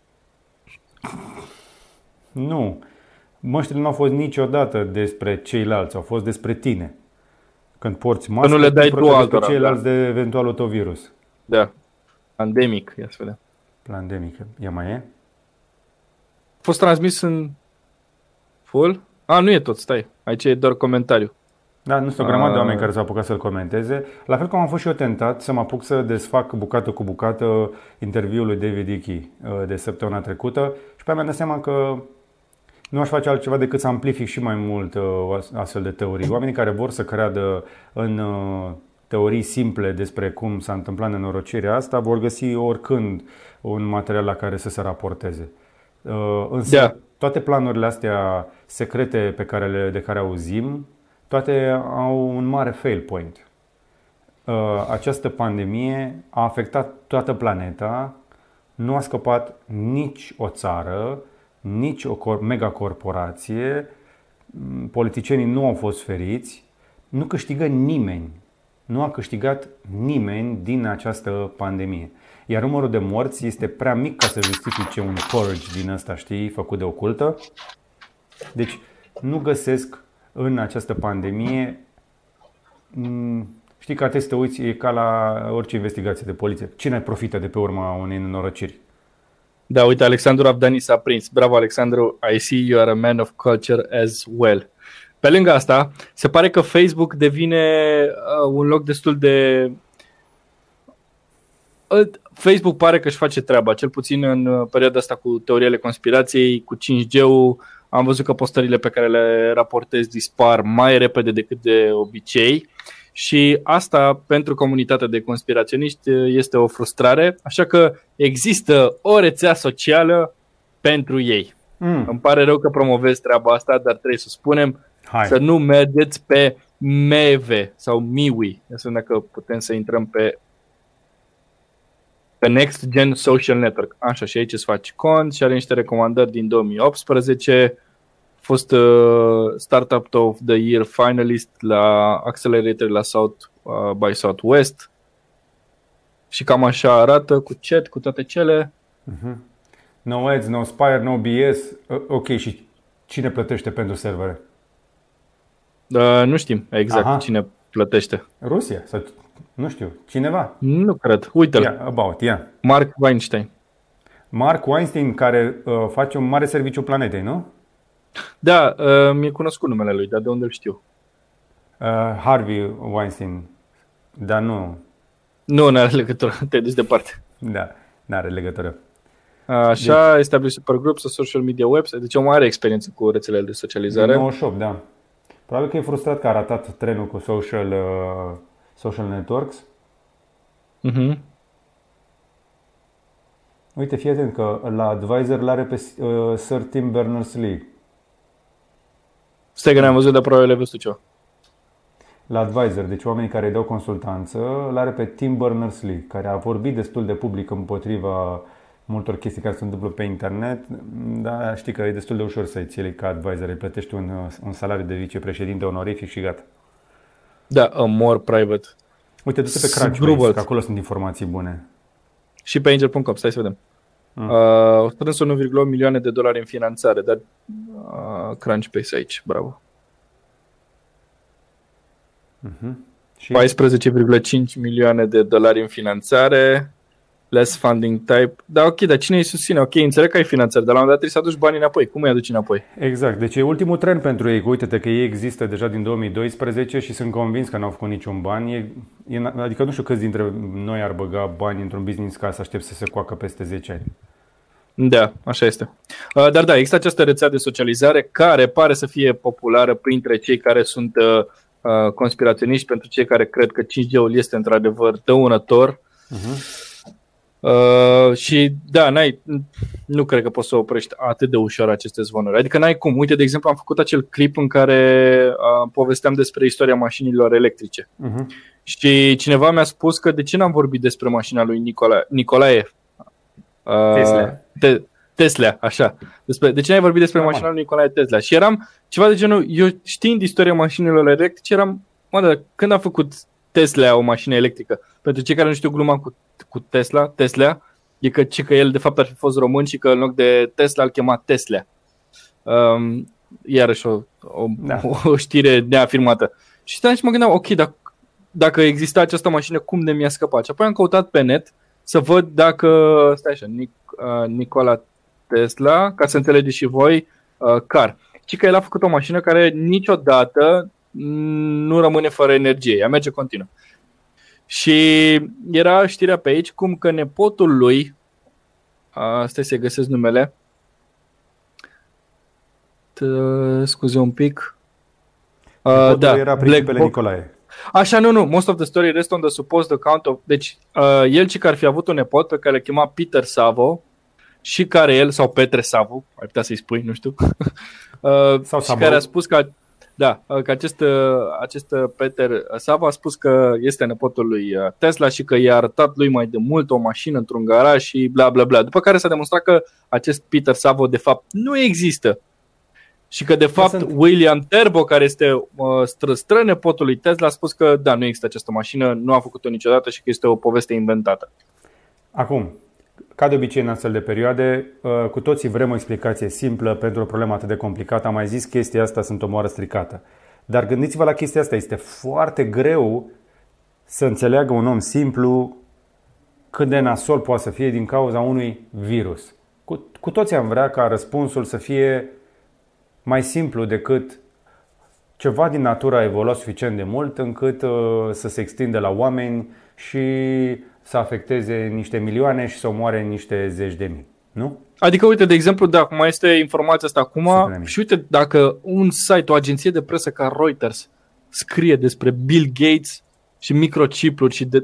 Nu. Măștile nu au fost niciodată despre ceilalți, au fost despre tine. Când porți mască, nu le dai tu altora, ceilalți de eventualul tău virus. Da. Pandemic, ia să vedem. Pandemic. Ea mai e? A fost transmis în full? Nu e tot, stai. Aici e doar comentariu. Da, nu sunt o grămadă de oameni care s-au apucat să-l comenteze. La fel cum am fost și eu tentat să mă apuc să desfac bucată cu bucată interviul lui David Icke de săptămâna trecută și pe aia mi-am dat seama că nu aș face altceva decât să amplific și mai mult astfel de teorii. Oamenii care vor să creadă în teorii simple despre cum s-a întâmplat nenorocirea asta vor găsi oricând un material la care să se raporteze. Însă toate planurile astea secrete de care auzim, toate au un mare fail point. Această pandemie a afectat toată planeta, nu a scăpat nici o țară, nici o megacorporație, politicienii nu au fost feriți, nu câștigă nimeni, nu a câștigat nimeni din această pandemie. Iar numărul de morți este prea mic ca să justifice un purge din ăsta, știi, făcut de ocultă. Deci nu găsesc în această pandemie, știi că trebuie să te uiți, e ca la orice investigație de poliție. Cine profită de pe urma unei nenorociri? Da, uite, Alexandru Avdani s-a prins. Bravo, Alexandru, I see you are a man of culture as well. Pe lângă asta, se pare că Facebook devine un loc destul de... Facebook pare că își face treaba, cel puțin în perioada asta cu teoriile conspirației, cu 5G-ul. Am văzut că postările pe care le raportez dispar mai repede decât de obicei și asta pentru comunitatea de conspiraționiști este o frustrare, așa că există o rețea socială pentru ei. Îmi pare rău că promovez treaba asta, dar trebuie să spunem să nu mergeți pe Meve sau Miwi. Înseamnă că putem să intrăm pe Next Gen Social Network. Așa, și aici îți faci cont și are niște recomandări din 2018. A fost Startup of the Year finalist la Accelerator la South by Southwest. Și cam așa arată, cu chat, cu toate cele. No ads, no spire, no BS. Ok, și cine plătește pentru servere? Nu știm exact cine plătește. Rusia? Sau, nu știu, cineva? Nu cred, uite-l. Mark Weinstein. Mark Weinstein, care face un mare serviciu planetei, nu? Da, mi-e cunoscut numele lui, dar de unde îl știu? Harvey Weinstein. Dar nu. Nu are legătură, te-ai dus departe. Da, n-are legătură. Așa, establish supergroups, a social media website. Deci omul are experiență cu rețelele de socializare. 98, da. Probabil că e frustrat că a ratat trenul cu social networks. Uite, fii atent că la advisor l-are pe Sir Tim Berners-Lee. Stai că n-am văzut, dar probabil ai văzut ceva. La advisor, deci oamenii care îi dau consultanță, l-are pe Tim Berners-Lee, care a vorbit destul de public împotriva multor chestii care se întâmplă pe internet, dar știi că e destul de ușor să-i ții ca advisor, îi plătești un salariu de vicepreședinte onorific și gata. Da, more private. Uite, du-te pe Crunchbase, că acolo sunt informații bune. Și pe angel.com, stai să vedem. Au strâns 1,8 milioane de dolari în finanțare, dar Crunchbase aici, bravo. Și 14,5 milioane de dolari în finanțare, less funding type. Da, ok, dar cine îi susține? Ok, înțeleg că ai finanțare, dar la un dat trebuie să aduci banii înapoi. Cum îi aduci înapoi? Exact, deci e ultimul trend pentru ei. Uite-te că ei există deja din 2012 și sunt convins că n-au făcut niciun bani. Adică nu știu câți dintre noi ar băga bani într-un business ca să aștept să se coacă peste 10 ani. Da, așa este. Dar da, există această rețea de socializare care pare să fie populară printre cei care sunt conspiraționiști, pentru cei care cred că 5G-ul este într-adevăr dăunător. Și da, nu cred că poți să oprești atât de ușor aceste zvonuri. Adică n-ai cum. Uite, de exemplu, am făcut acel clip în care povesteam despre istoria mașinilor electrice. Și cineva mi-a spus că de ce n-am vorbit despre mașina lui Nicolae? Tesla, așa. De ce n-ai vorbit despre mașina lui Nicolae Tesla? Și eram ceva de genul, eu știind istoria mașinilor electrice, eram, dar când a făcut Tesla o mașină electrică? Pentru cei care nu știu gluma cu Tesla, e că el de fapt ar fi fost român și că în loc de Tesla îl chema Tesla. Iarăși o știre neafirmată. Și stai și mă gândeam, ok, dacă exista această mașină, cum de mi-a scăpat? Și apoi am căutat pe net să văd dacă, stai așa, Nikola Tesla, ca să înțelegeți și voi, car. Și că el a făcut o mașină care niciodată nu rămâne fără energie, ea merge continuu. Și era știrea pe aici cum că nepotul lui, stai să găsesc numele, scuze un pic, da, era principele Nicolae. Așa, nu, most of the story rest on the supposed account of... Deci, el și că ar fi avut un nepot pe care îl chema Peter Savo și care el, sau Petre Savo, ai putea să-i spui, nu știu, sau și care a spus că, că acest Peter Savo a spus că este nepotul lui Tesla și că i-a arătat lui mai de mult o mașină într-un garaj și bla bla bla. După care s-a demonstrat că acest Peter Savo de fapt nu există. Și că de fapt William Turbo, care este strănepotul lui Tesla, a spus că da, nu există această mașină, nu a făcut-o niciodată și că este o poveste inventată. Acum, ca de obicei în astfel de perioade, cu toții vrem o explicație simplă pentru o problemă atât de complicată. Am mai zis chestia asta, sunt o moară stricată. Dar gândiți-vă la chestia asta, este foarte greu să înțeleagă un om simplu cât de nasol poate să fie din cauza unui virus. Cu toții am vrea ca răspunsul să fie mai simplu decât ceva din natură a evoluat suficient de mult încât să se extindă la oameni și să afecteze niște milioane și să omoare niște zeci de mii, nu? Adică, uite, de exemplu, dacă mai este informația asta acum și uite, dacă un site, o agenție de presă ca Reuters scrie despre Bill Gates și microchipuri și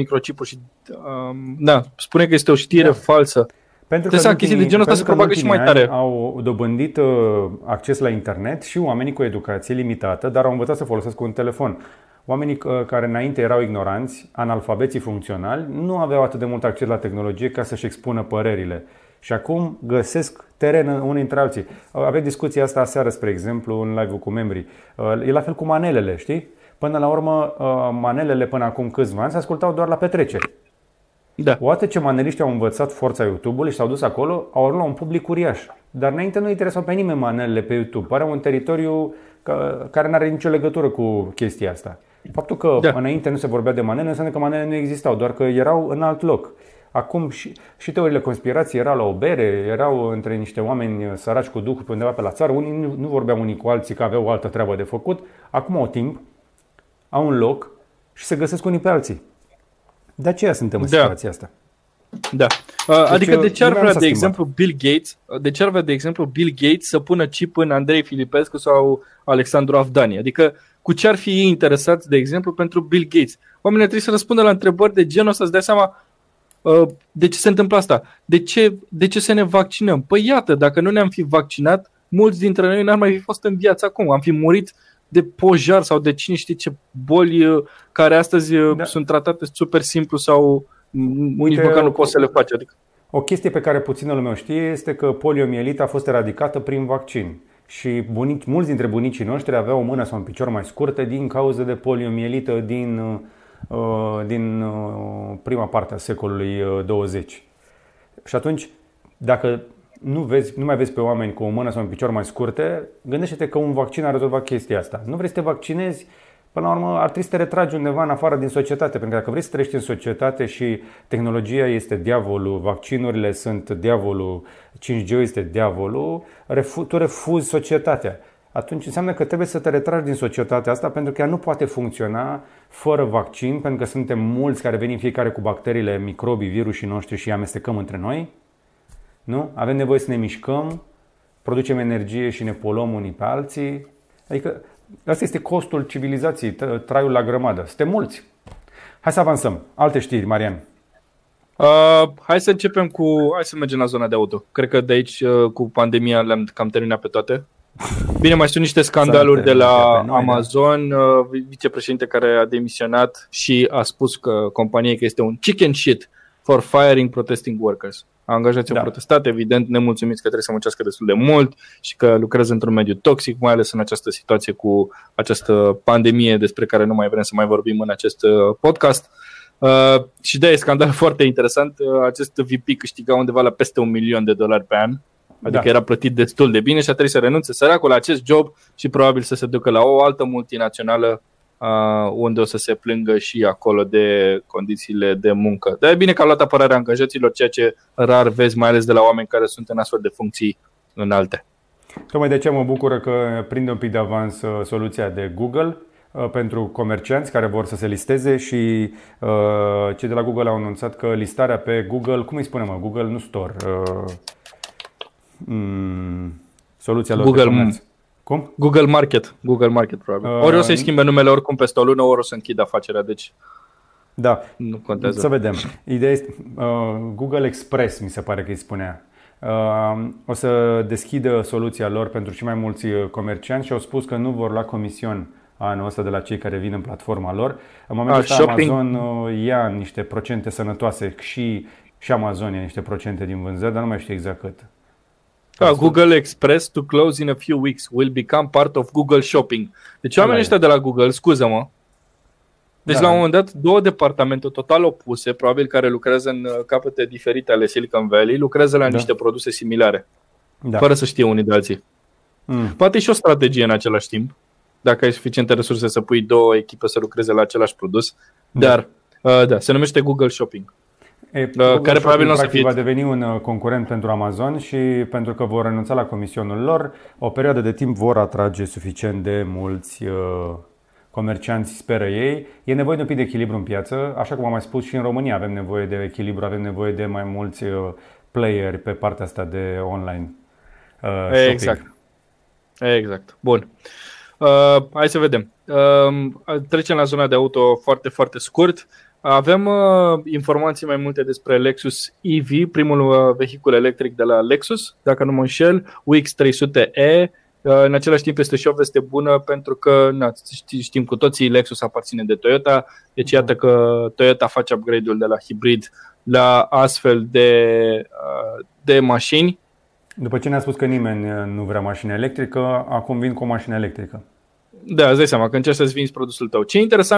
spune că este o știre falsă. Pentru că chestii de genul ăsta se propagă și mai tare. Au dobândit acces la internet și oamenii cu educație limitată, dar au învățat să folosesc un telefon. Oamenii care înainte erau ignoranți, analfabeții funcționali, nu aveau atât de mult acces la tehnologie ca să-și expună părerile. Și acum găsesc teren unii între alții. Avem discuția asta aseară, spre exemplu, în live-ul cu membrii. E la fel cu manelele, știi? Până la urmă, manelele până acum câțiva ani se ascultau doar la petreceri. Da. Odată ce maneliștii au învățat forța YouTube-ului și s-au dus acolo, au ajuns la un public uriaș. Dar înainte nu interesau pe nimeni manelele pe YouTube. Pare un teritoriu care nu are nicio legătură cu chestia asta. Faptul că înainte nu se vorbea de manele înseamnă că manele nu existau, doar că erau în alt loc. Acum și teoriile conspirației erau la o bere, erau între niște oameni săraci cu duhuri pe undeva pe la țară, unii nu vorbeau unii cu alții că aveau o altă treabă de făcut, acum au timp, au un loc și se găsesc unii pe alții. De aceea suntem în situația asta. Da. Adică de ce ar vrea, de exemplu, Bill Gates să pună chip în Andrei Filipescu sau Alexandru Avdani? Adică cu ce ar fi ei interesați, de exemplu, pentru Bill Gates? Oamenii trebuie să răspundă la întrebări de genul ăsta, să dea seama de ce se întâmplă asta. De ce să ne vaccinăm? Păi iată, dacă nu ne-am fi vaccinat, mulți dintre noi n-ar mai fi fost în viață acum. Am fi murit de pojar sau de cine știe ce boli care astăzi sunt tratate super simplu sau nici măcar nu poți să le faci. Adică. O chestie pe care puțină lume o știe este că poliomielita a fost eradicată prin vaccin. Și mulți dintre bunicii noștri aveau o mână sau un picior mai scurtă din cauza de poliomielită din prima parte a secolului 20. Și atunci, dacă nu mai vezi pe oameni cu o mână sau un picior mai scurte, gândește-te că un vaccin a rezolvat chestia asta. Nu vrei să te vaccinezi, până la urmă ar trebui să te retragi undeva în afară din societate, pentru că dacă vrei să trăiești în societate și tehnologia este diavolul, vaccinurile sunt diavolul, 5G este diavolul, tu refuzi societatea. Atunci înseamnă că trebuie să te retragi din societatea asta, pentru că ea nu poate funcționa fără vaccin, pentru că suntem mulți care venim fiecare cu bacteriile, microbii, virusii noștri și îi amestecăm între noi. Nu? Avem nevoie să ne mișcăm, producem energie și ne poluăm unii pe alții. Adică asta este costul civilizației, traiul la grămadă. Suntem mulți. Hai să avansăm. Alte știri, Marian. Hai să începem hai să mergem la zona de auto. Cred că de aici cu pandemia le-am cam terminat pe toate. Bine, mai sunt niște scandaluri de la Amazon, vicepreședinte care a demisionat și a spus că compania că este un chicken shit for firing protesting workers. Angajații au protestat, evident, nemulțumiți că trebuie să muncească destul de mult și că lucrează într-un mediu toxic, mai ales în această situație cu această pandemie despre care nu mai vrem să mai vorbim în acest podcast. Și e scandal foarte interesant. Acest VP câștiga undeva la peste $1.000.000 pe an. Adică era plătit destul de bine și a trebuit să renunțe săracul la acest job și probabil să se ducă la o altă multinațională unde o să se plângă și acolo de condițiile de muncă. Dar e bine că a luat apărarea angajaților, ceea ce rar vezi, mai ales de la oameni care sunt în astfel de funcții înalte. Tocmai de aceea mă bucură că prinde un pic de avans soluția de Google pentru comercianți care vor să se listeze și cei de la Google au anunțat că listarea pe Google, cum îi spunem, Google nu Store, soluția lor Google de comerț. Cum? Google Market probabil. Ori o să-i schimbe numele oricum peste o lună, ori o să închid afacerea, deci da, nu contează. Să vedem. Ideea este Google Express, mi se pare că îi spunea. O să deschidă soluția lor pentru și mai mulți comercianți și au spus că nu vor lua comision anul ăsta de la cei care vin în platforma lor. În momentul ăsta Amazon ia niște procente sănătoase și Amazon ia niște procente din vânzări, dar nu mai știu exact cât. Google Express to close in a few weeks will become part of Google Shopping. Deci oamenii ăștia de la Google, scuză-mă, deci la un moment dat două departamente total opuse, probabil care lucrează în capete diferite ale Silicon Valley, lucrează la niște produse similare, fără să știe unii de alții. Poate și o strategie în același timp, dacă ai suficiente resurse să pui două echipe să lucreze la același produs, dar se numește Google Shopping. Care probabil nu o să fie. Va deveni un concurent pentru Amazon și pentru că vor renunța la comisionul lor, o perioadă de timp vor atrage suficient de mulți comercianți, speră ei. E nevoie de un pic de echilibru în piață, așa cum am mai spus și în România avem nevoie de echilibru, avem nevoie de mai mulți playeri pe partea asta de online shopping. Exact. Bun. Hai să vedem. Trecem la zona de auto foarte, foarte scurt. Avem informații mai multe despre Lexus EV, primul vehicul electric de la Lexus, dacă nu mă înșel, UX300e. În același timp este și o veste bună pentru că știm cu toții, Lexus aparține de Toyota, deci iată că Toyota face upgrade-ul de la hibrid la astfel de mașini. După ce ne-a spus că nimeni nu vrea mașină electrică, acum vin cu o mașină electrică. Da, îți dai seama că încerci să-ți vinzi produsul tău. Ce e interesant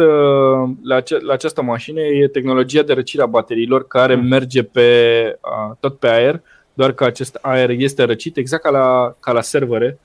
la această mașină e tehnologia de răcire a bateriilor care merge tot pe aer, doar că acest aer este răcit exact ca la servere.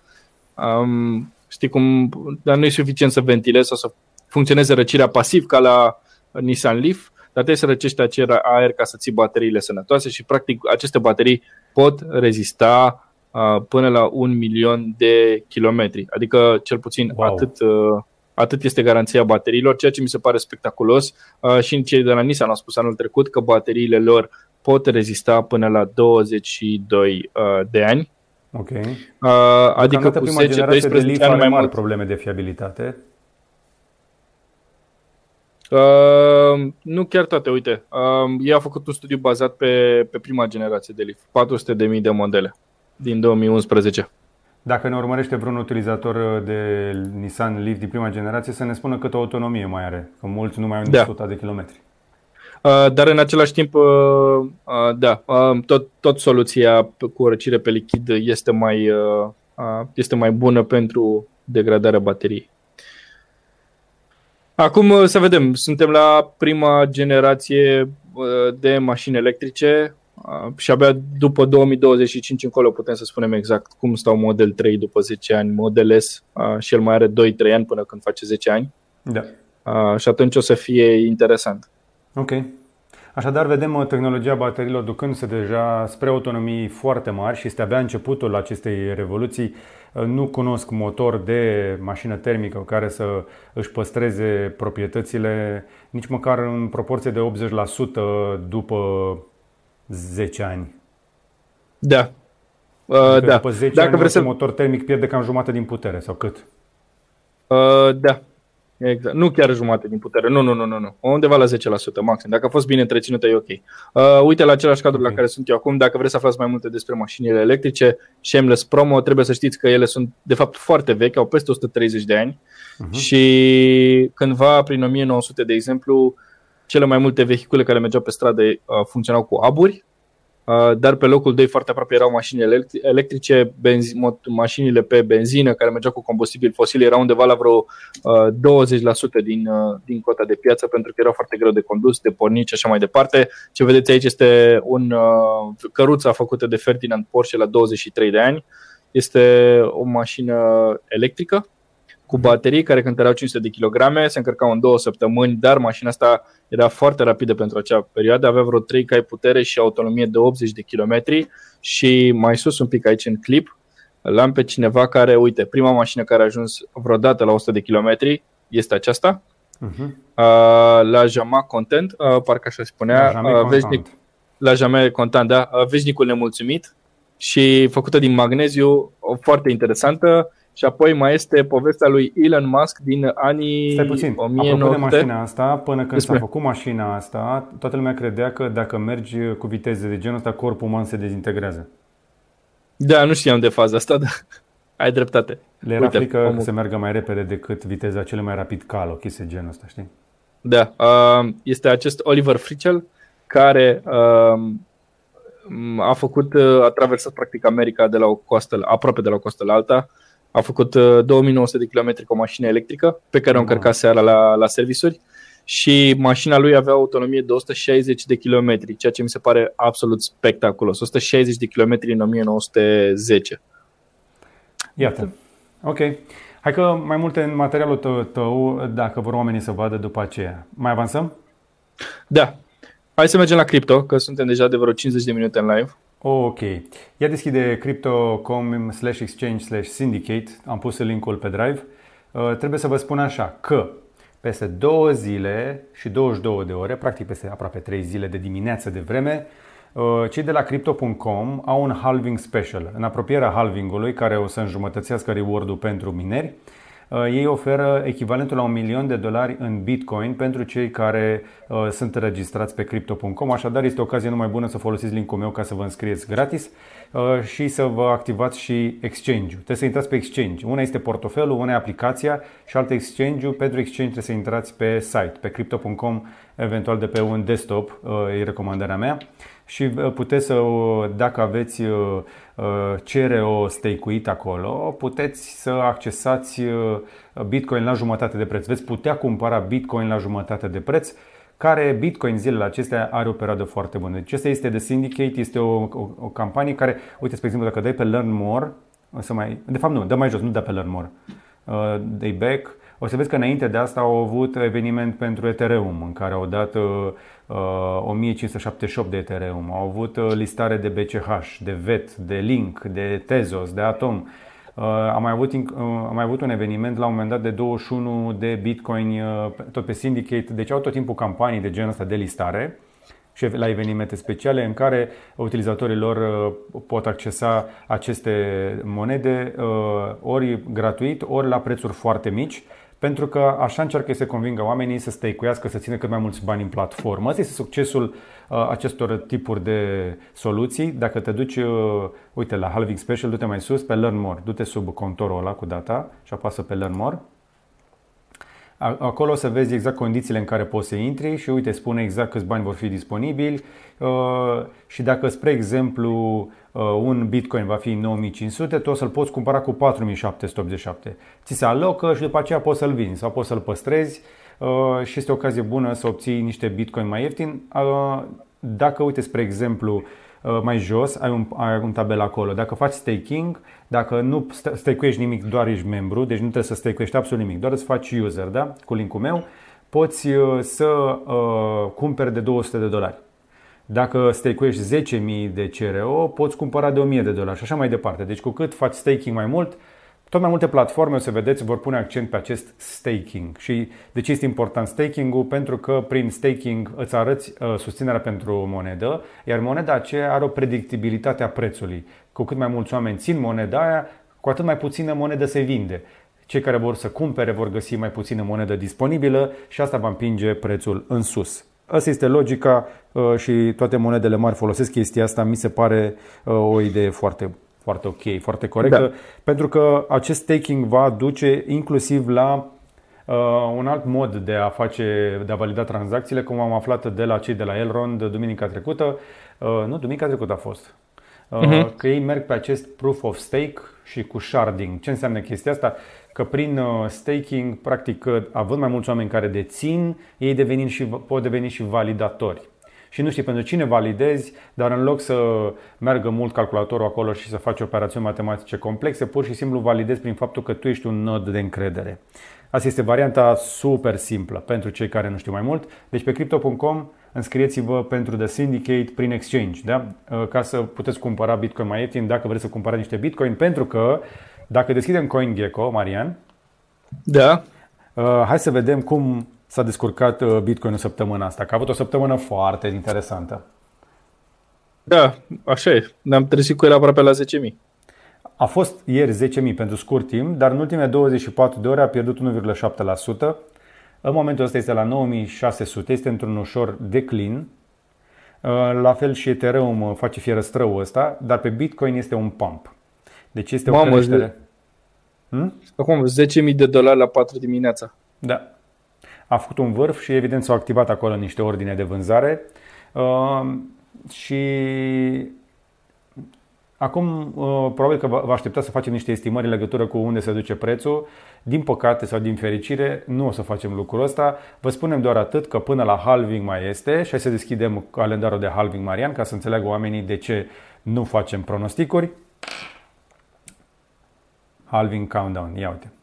Știi cum, dar nu e suficient să ventilezi sau să funcționeze răcirea pasiv ca la Nissan Leaf. trebuie să răcești acel aer ca să ții bateriile sănătoase și practic aceste baterii pot rezista până la 1.000.000 de kilometri. Adică cel puțin atât este garanția bateriilor, ceea ce mi se pare spectaculos. Și cei de la Nissan au spus anul trecut că bateriile lor pot rezista până la 22 de ani. Ok. Adică cu 10-12 ani mai mult. Probleme de fiabilitate. Nu chiar toate, uite. Ei au făcut un studiu bazat pe prima generație de Leaf, 400.000 de modele din 2011. Dacă ne urmărește vreun utilizator de Nissan Leaf din prima generație, să ne spună câtă autonomie mai are, că mulți nu mai au nici 100 de kilometri. Dar în același timp, tot soluția cu răcire pe lichid este mai bună pentru degradarea bateriei. Acum să vedem, suntem la prima generație de mașini electrice și abia după 2025 încolo putem să spunem exact cum stau Model 3 după 10 ani, Model S și el mai are 2-3 ani până când face 10 ani. Da. Și atunci o să fie interesant. Ok. Așadar, vedem tehnologia bateriilor ducându-se deja spre autonomii foarte mari și este abia începutul acestei revoluții. Nu cunosc motor de mașină termică care să își păstreze proprietățile nici măcar în proporție de 80% după 10 ani. Da. Adică după 10 ani un motor termic pierde cam jumătate din putere sau cât? Da. Exact. Nu chiar jumate din putere. Nu. Undeva la 10% maxim. Dacă a fost bine întreținută, e ok. Uite la același cadru la care sunt eu acum. Dacă vreți să aflați mai multe despre mașinile electrice, Shameless Promo, trebuie să știți că ele sunt de fapt foarte vechi, au peste 130 de ani și cândva prin 1900, de exemplu, cele mai multe vehicule care mergeau pe stradă funcționau cu aburi. Dar pe locul 2 foarte aproape erau mașini electrice, mașinile pe benzină care mergeau cu combustibil fosil erau undeva la vreo 20% din cota de piață pentru că erau foarte greu de condus, de pornit și așa mai departe. Ce vedeți aici este căruța făcută de Ferdinand Porsche la 23 de ani. Este o mașină electrică cu baterii care cântăreau 500 de kilograme, se încărcau în 2 săptămâni, dar mașina asta era foarte rapidă pentru acea perioadă, avea vreo 3 cai putere și autonomie de 80 de kilometri și mai sus un pic aici în clip l-am pe cineva care, uite, prima mașină care a ajuns vreodată la 100 de kilometri este aceasta, la Jamais Content, parcă așa spunea, la Jamais Content, da, veșnicul nemulțumit și făcută din magneziu, foarte interesantă. Și apoi mai este povestea lui Elon Musk din anii 1900. Apropo de mașina asta, până când s-a făcut mașina asta, toată lumea credea că dacă mergi cu viteze de genul ăsta, corpul uman se dezintegrează. Da, nu știam de faza asta, dar ai dreptate. Le era frică să meargă mai repede decât viteza cele mai rapid cal, o chestie genul ăsta, știi? Da, este acest Oliver Frichel care a traversat practic America de la o coastă, aproape de la o coastă la alta. A făcut 2900 de kilometri cu o mașină electrică pe care o încărca seara la servisuri și mașina lui avea autonomie de 160 de kilometri, ceea ce mi se pare absolut spectaculos. 160 de kilometri în 1910. Iată. Ok. Hai că mai multe în materialul tău, dacă vor oamenii să vadă după aceea. Mai avansăm? Da. Hai să mergem la cripto, că suntem deja de vreo 50 de minute în live. Ok. Ia deschide crypto.com/exchange/syndicate. Am pus linkul pe Drive. Trebuie să vă spun așa că peste 2 zile și 22 de ore, practic peste aproape 3 zile de dimineață de vreme, cei de la crypto.com au un halving special. În apropierea halvingului, care o să înjumătățească reward-ul pentru mineri, ei oferă echivalentul la $1.000.000 în Bitcoin pentru cei care sunt înregistrați pe crypto.com. Așadar, este o ocazie numai bună să folosiți linkul meu ca să vă înscrieți gratis și să vă activați și exchange-ul. Trebuie să intrați pe exchange. Una este portofelul, una e aplicația și altă exchange-ul. Pentru exchange trebuie să intrați pe site, pe crypto.com, eventual de pe un desktop, e recomandarea mea. Și puteți să, dacă aveți CRO stake-uit acolo, puteți să accesați Bitcoin la jumătate de preț. Veți putea cumpăra Bitcoin la jumătate de preț, care Bitcoin zilele acestea are o perioadă foarte bună. Deci asta este The Syndicate, este o campanie care, uite, spre exemplu, dacă dai pe Learn More, de fapt nu, dă mai jos, nu dă pe Learn More, dai back, O să vezi că înainte de asta au avut eveniment pentru Ethereum, în care au dat 1578 de Ethereum, au avut listare de BCH, de VET, de Link, de Tezos, de Atom. Am mai avut un eveniment la un moment dat de 21 de Bitcoin tot pe Syndicate, deci au tot timpul campanii de genul ăsta de listare și la evenimente speciale în care utilizatorii lor pot accesa aceste monede ori gratuit, ori la prețuri foarte mici, pentru că așa încearcă să convingă oamenii să stake-uiască, să țină cât mai mulți bani în platformă. Asta este succesul acestor tipuri de soluții. Dacă te duci, uite, la Halving Special, du-te mai sus pe Learn More, du-te sub contorul ăla cu data și apasă pe Learn More. Acolo o să vezi exact condițiile în care poți să intri și uite, spune exact câți bani vor fi disponibili și dacă, spre exemplu, un Bitcoin va fi 9500, tu o să-l poți cumpăra cu 4787. Ți se alocă și după aceea poți să-l vinzi sau poți să-l păstrezi și este o ocazie bună să obții niște Bitcoin mai ieftin. Dacă, uite, spre exemplu, mai jos ai un tabel acolo. Dacă faci staking, dacă nu stake-uiești nimic, doar ești membru, deci nu trebuie să stake-uiești absolut nimic, doar să faci user, da? Cu linkul meu, poți să cumperi de $200. Dacă stake-uiești 10.000 de CRO, poți cumpăra de $1.000 și așa mai departe. Deci cu cât faci staking mai mult, tot mai multe platforme, o să vedeți, vor pune accent pe acest staking. Și de ce este important staking-ul? Pentru că prin staking îți arăți susținerea pentru o monedă, iar moneda aceea are o predictibilitate a prețului. Cu cât mai mulți oameni țin moneda aia, cu atât mai puțină monedă se vinde. Cei care vor să cumpere vor găsi mai puțină monedă disponibilă și asta va împinge prețul în sus. Asta este logica și toate monedele mari folosesc chestia asta. Mi se pare o idee foarte ok, foarte corectă, da. Pentru că acest staking va duce inclusiv la un alt mod de a valida tranzacțiile, cum am aflat de la cei de la Elrond duminica trecută. Nu, duminica trecută a fost. Că ei merg pe acest proof of stake și cu sharding. Ce înseamnă chestia asta? Că prin staking, practic, având mai mulți oameni care dețin, ei pot deveni și validatori. Și nu știi pentru cine validezi, dar în loc să meargă mult calculatorul acolo și să faci operațiuni matematice complexe, pur și simplu validezi prin faptul că tu ești un nod de încredere. Asta este varianta super simplă pentru cei care nu știu mai mult. Deci pe Crypto.com înscrieți-vă pentru The Syndicate prin exchange, da? Ca să puteți cumpăra Bitcoin mai ieftin dacă vreți să cumpărați niște Bitcoin, pentru că dacă deschidem CoinGecko, Marian, da. Hai să vedem cum s-a descurcat Bitcoin în săptămâna asta, că a avut o săptămână foarte interesantă. Da, așa e. Ne-am trezit cu el aproape la 10.000. A fost ieri 10.000 pentru scurt timp, dar în ultimele 24 de ore a pierdut 1,7%. În momentul ăsta este la 9.600, este într-un ușor declin. La fel și Ethereum face fierăstrăul ăsta, dar pe Bitcoin este un pump. Deci este o creștere. Acum $10.000 la 4 dimineața. Da. A făcut un vârf și evident s-au activat acolo niște ordine de vânzare și acum probabil că va aștepta să facem niște estimări în legătură cu unde se duce prețul. Din păcate sau din fericire nu o să facem lucrul ăsta. Vă spunem doar atât că până la halving mai este și hai să deschidem calendarul de halving, Marian, ca să înțeleagă oamenii de ce nu facem pronosticuri. Halving countdown, ia uite.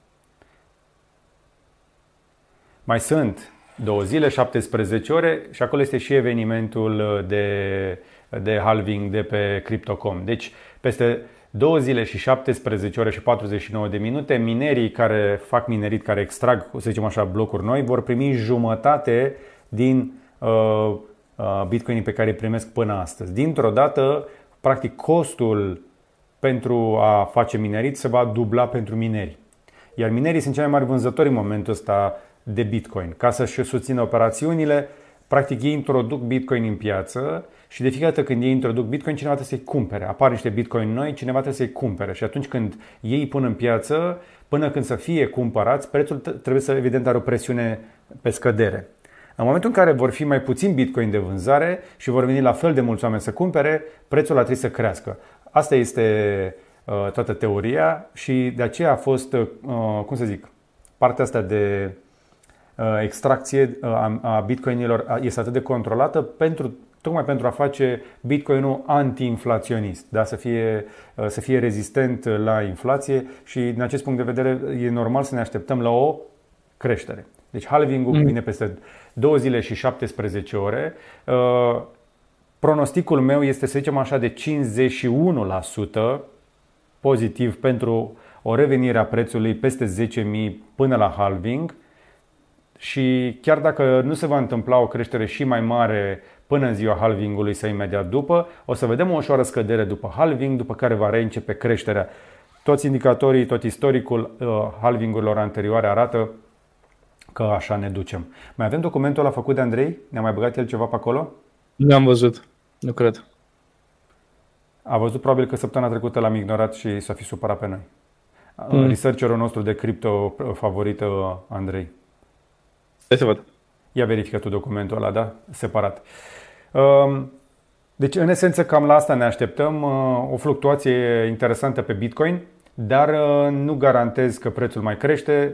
Mai sunt 2 zile, 17 ore și acolo este și evenimentul de halving de pe Crypto.com. Deci peste 2 zile și 17 ore și 49 de minute, minerii care fac minerit, care extrag, să zicem așa, blocuri noi, vor primi jumătate din bitcoinii pe care îi primesc până astăzi. Dintr-o dată, practic, costul pentru a face minerit se va dubla pentru mineri. Iar minerii sunt cei mai mari vânzători în momentul ăsta de Bitcoin. Ca să-și susțină operațiunile, practic ei introduc Bitcoin în piață și de fiecare dată când ei introduc Bitcoin, cineva trebuie să-i cumpere. Apar niște Bitcoin noi, cineva trebuie să-i cumpere. Și atunci când ei pun în piață, până când să fie cumpărați, prețul trebuie să, evident, are o presiune pe scădere. În momentul în care vor fi mai puțin Bitcoin de vânzare și vor veni la fel de mulți oameni să cumpere, prețul ăla trebuie să crească. Asta este toată teoria și de aceea a fost, partea asta de extracție a bitcoinilor este atât de controlată tocmai pentru a face bitcoinul anti-inflaționist, da? Să fie rezistent la inflație și din acest punct de vedere e normal să ne așteptăm la o creștere. Deci halving-ul vine peste 2 zile și 17 ore. Pronosticul meu este, să zicem așa, de 51% pozitiv pentru o revenire a prețului peste 10.000 până la halving. Și chiar dacă nu se va întâmpla o creștere și mai mare până în ziua halvingului sau imediat după, o să vedem o ușoară scădere după halving, după care va reîncepe creșterea. Toți indicatorii, tot istoricul halvingurilor anterioare arată că așa ne ducem. Mai avem documentul ăla făcut de Andrei? Ne-a mai băgat el ceva pe acolo? Nu am văzut, nu cred. A văzut probabil că săptămâna trecută l-am ignorat și s-a fi supărat pe noi. Researcherul nostru de cripto favorit, Andrei. Hai să văd. Ia verifică tu documentul ăla, da? Separat. Deci, în esență, cam la asta ne așteptăm. O fluctuație interesantă pe Bitcoin, dar nu garantez că prețul mai crește,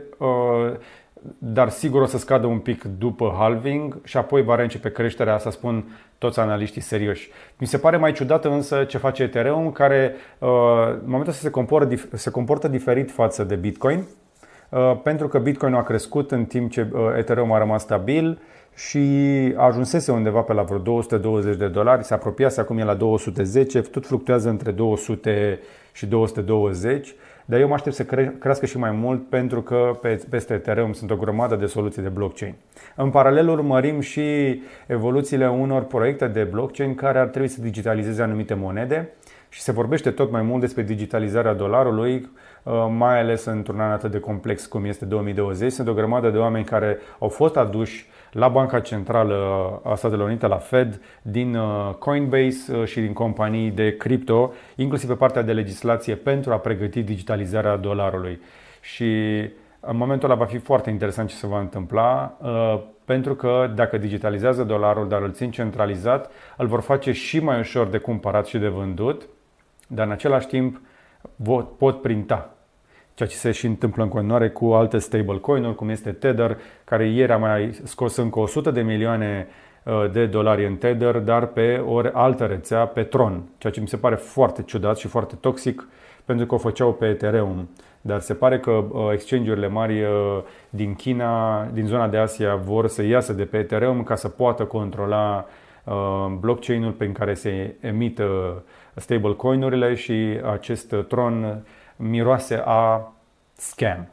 dar sigur o să scadă un pic după halving și apoi va reîncepe creșterea, asta spun toți analiștii serioși. Mi se pare mai ciudată însă ce face Ethereum, care în momentul ăsta se comportă diferit față de Bitcoin, pentru că Bitcoin a crescut în timp ce Ethereum a rămas stabil și ajunsese undeva pe la vreo $220, se apropiase, acum e la 210, tot fluctuează între 200 și 220, dar eu mă aștept să crească și mai mult pentru că peste Ethereum sunt o grămadă de soluții de blockchain. În paralel urmărim și evoluțiile unor proiecte de blockchain care ar trebui să digitalizeze anumite monede și se vorbește tot mai mult despre digitalizarea dolarului, mai ales într-un an atât de complex cum este 2020. Sunt o grămadă de oameni care au fost aduși la Banca Centrală a Statelor Unite, la Fed, din Coinbase și din companii de cripto, inclusiv pe partea de legislație pentru a pregăti digitalizarea dolarului. Și în momentul ăla va fi foarte interesant ce se va întâmpla, pentru că dacă digitalizează dolarul, dar îl țin centralizat, îl vor face și mai ușor de cumpărat și de vândut, dar în același timp pot printa. Ceea ce se și întâmplă în continuare cu alte stablecoin-uri, cum este Tether, care ieri a mai scos încă 100 de milioane de dolari în Tether, dar pe o altă rețea, pe Tron, ceea ce mi se pare foarte ciudat și foarte toxic, pentru că o făceau pe Ethereum. Dar se pare că exchange-urile mari din China, din zona de Asia, vor să iasă de pe Ethereum ca să poată controla blockchain-ul prin care se emit stablecoin-urile și acest Tron miroase a scam.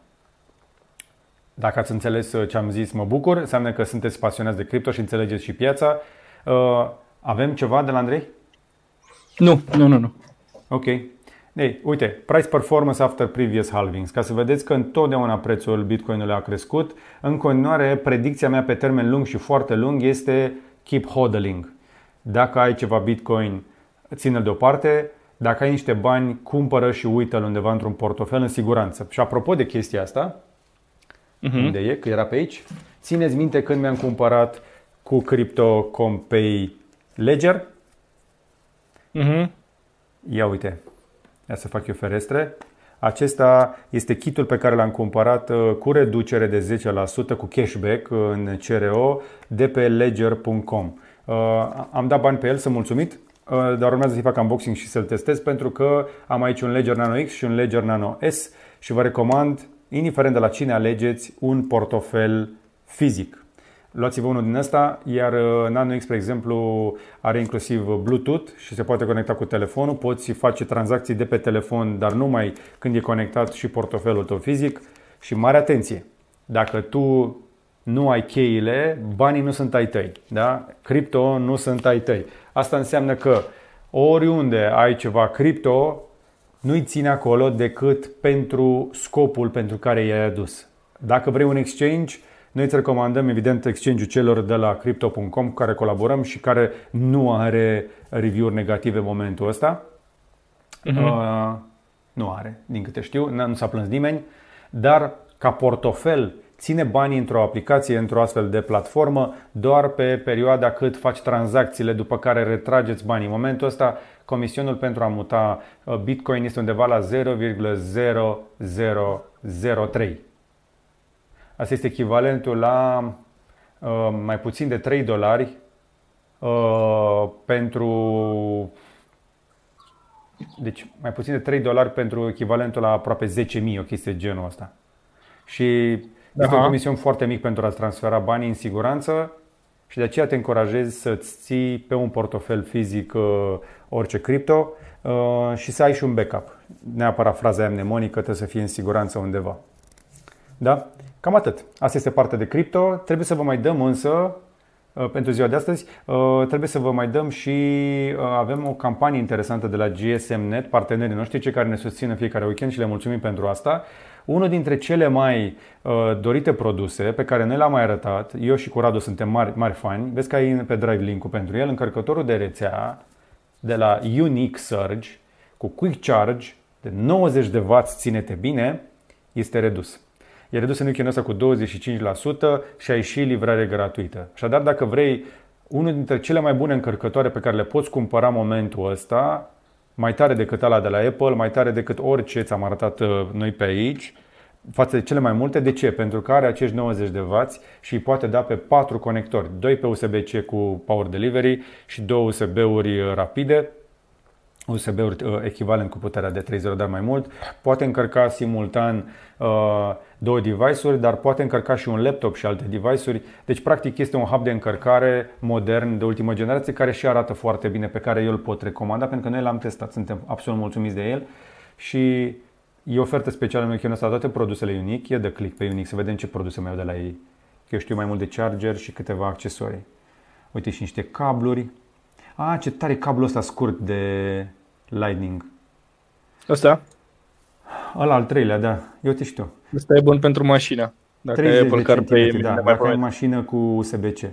Dacă ați înțeles ce am zis, mă bucur. Înseamnă că sunteți pasionați de cripto și înțelegeți și piața. Avem ceva de la Andrei? Nu. Ok. Ei, uite, price performance after previous halvings. Ca să vedeți că întotdeauna prețul Bitcoinului a crescut. În continuare, predicția mea pe termen lung și foarte lung este keep hodling. Dacă ai ceva Bitcoin, ține-l deoparte. Dacă ai niște bani, cumpără și uită-l undeva într-un portofel în siguranță. Și apropo de chestia asta, unde e? Că era pe aici. Țineți minte când mi-am cumpărat cu Crypto.com.pay Ledger? Ia uite. Ia să fac eu ferestre. Acesta este kitul pe care l-am cumpărat cu reducere de 10%, cu cashback în CRO de pe ledger.com. Am dat bani pe el, sunt mulțumit. Dar urmează să-i fac unboxing și să-l testez pentru că am aici un Ledger Nano X și un Ledger Nano S și vă recomand, indiferent de la cine alegeți, un portofel fizic. Luați-vă unul din ăsta, iar Nano X, spre exemplu, are inclusiv Bluetooth și se poate conecta cu telefonul. Poți face tranzacții de pe telefon, dar numai când e conectat și portofelul tău fizic. Și mare atenție, dacă tu nu ai cheile, banii nu sunt ai tăi, da? Cripto nu sunt ai tăi. Asta înseamnă că oriunde ai ceva cripto, nu-i ține acolo decât pentru scopul pentru care i-ai adus. Dacă vrei un exchange, noi îți recomandăm evident exchange-ul celor de la Crypto.com cu care colaborăm și care nu are review-uri negative în momentul ăsta. Nu are, din câte știu, nu s-a plâns nimeni, dar ca portofel ține banii într-o aplicație, într-o astfel de platformă, doar pe perioada cât faci tranzacțiile, după care retrageți banii. În momentul ăsta, comisionul pentru a muta Bitcoin este undeva la 0,0003. Asta este echivalentul la mai puțin de $3 pentru... Deci mai puțin de $3 pentru echivalentul la aproape 10.000, o chestie genul ăsta. Și Este un Aha. comision foarte mic pentru a-ți transfera banii în siguranță și de aceea te încurajez să-ți ții pe un portofel fizic orice cripto și să ai și un backup. Neapărat fraza aia mnemonică, trebuie să fie în siguranță undeva. Da? Cam atât. Asta este partea de cripto. Trebuie să vă mai dăm însă, pentru ziua de astăzi, trebuie să vă mai dăm și avem o campanie interesantă de la GSM.net, partenerii noștri, cei care ne susțin în fiecare weekend și le mulțumim pentru asta. Unul dintre cele mai dorite produse pe care noi l-am mai arătat, eu și cu Radu suntem mari fani, vezi că ai pe Drive link-ul pentru el, încărcătorul de rețea de la Unique Surge cu Quick Charge de 90 de W, ține-te bine, este redus. E redus în weekendul ăsta cu 25% și ai și livrare gratuită. Așadar, dacă vrei unul dintre cele mai bune încărcătoare pe care le poți cumpăra în momentul ăsta, mai tare decât ala de la Apple, mai tare decât orice ți-am arătat noi pe aici, față de cele mai multe. De ce? Pentru că are acești 90 de W și îi poate da pe 4 conectori. 2 pe USB-C cu Power Delivery și 2 USB-uri rapide, USB-uri echivalent cu puterea de 3.0, dar mai mult. Poate încărca simultan două device-uri, dar poate încărca și un laptop și alte device-uri. Deci, practic, este un hub de încărcare modern de ultimă generație care și arată foarte bine, pe care eu îl pot recomanda, pentru că noi l-am testat, suntem absolut mulțumiți de el și e ofertă specială în weekendul ăsta la toate produsele Unique. E de click pe Unique să vedem ce produse mai au de la ei. Că eu știu mai mult de charger și câteva accesorii. Uite și niște cabluri. Ce tare cablul ăsta scurt de Lightning. Ăsta? Ăla al treilea, da. Eu te știu. Ăsta e bun pentru mașină. Dacă ai Apple CarPlay, da, dacă ai mașină cu USB-C.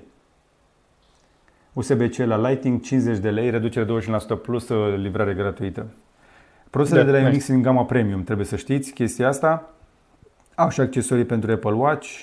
USB-C la Lightning, 50 de lei, reducere 25% plus livrare gratuită. Produsele de la Unix în gama premium, trebuie să știți chestia asta. Au și accesorii pentru Apple Watch.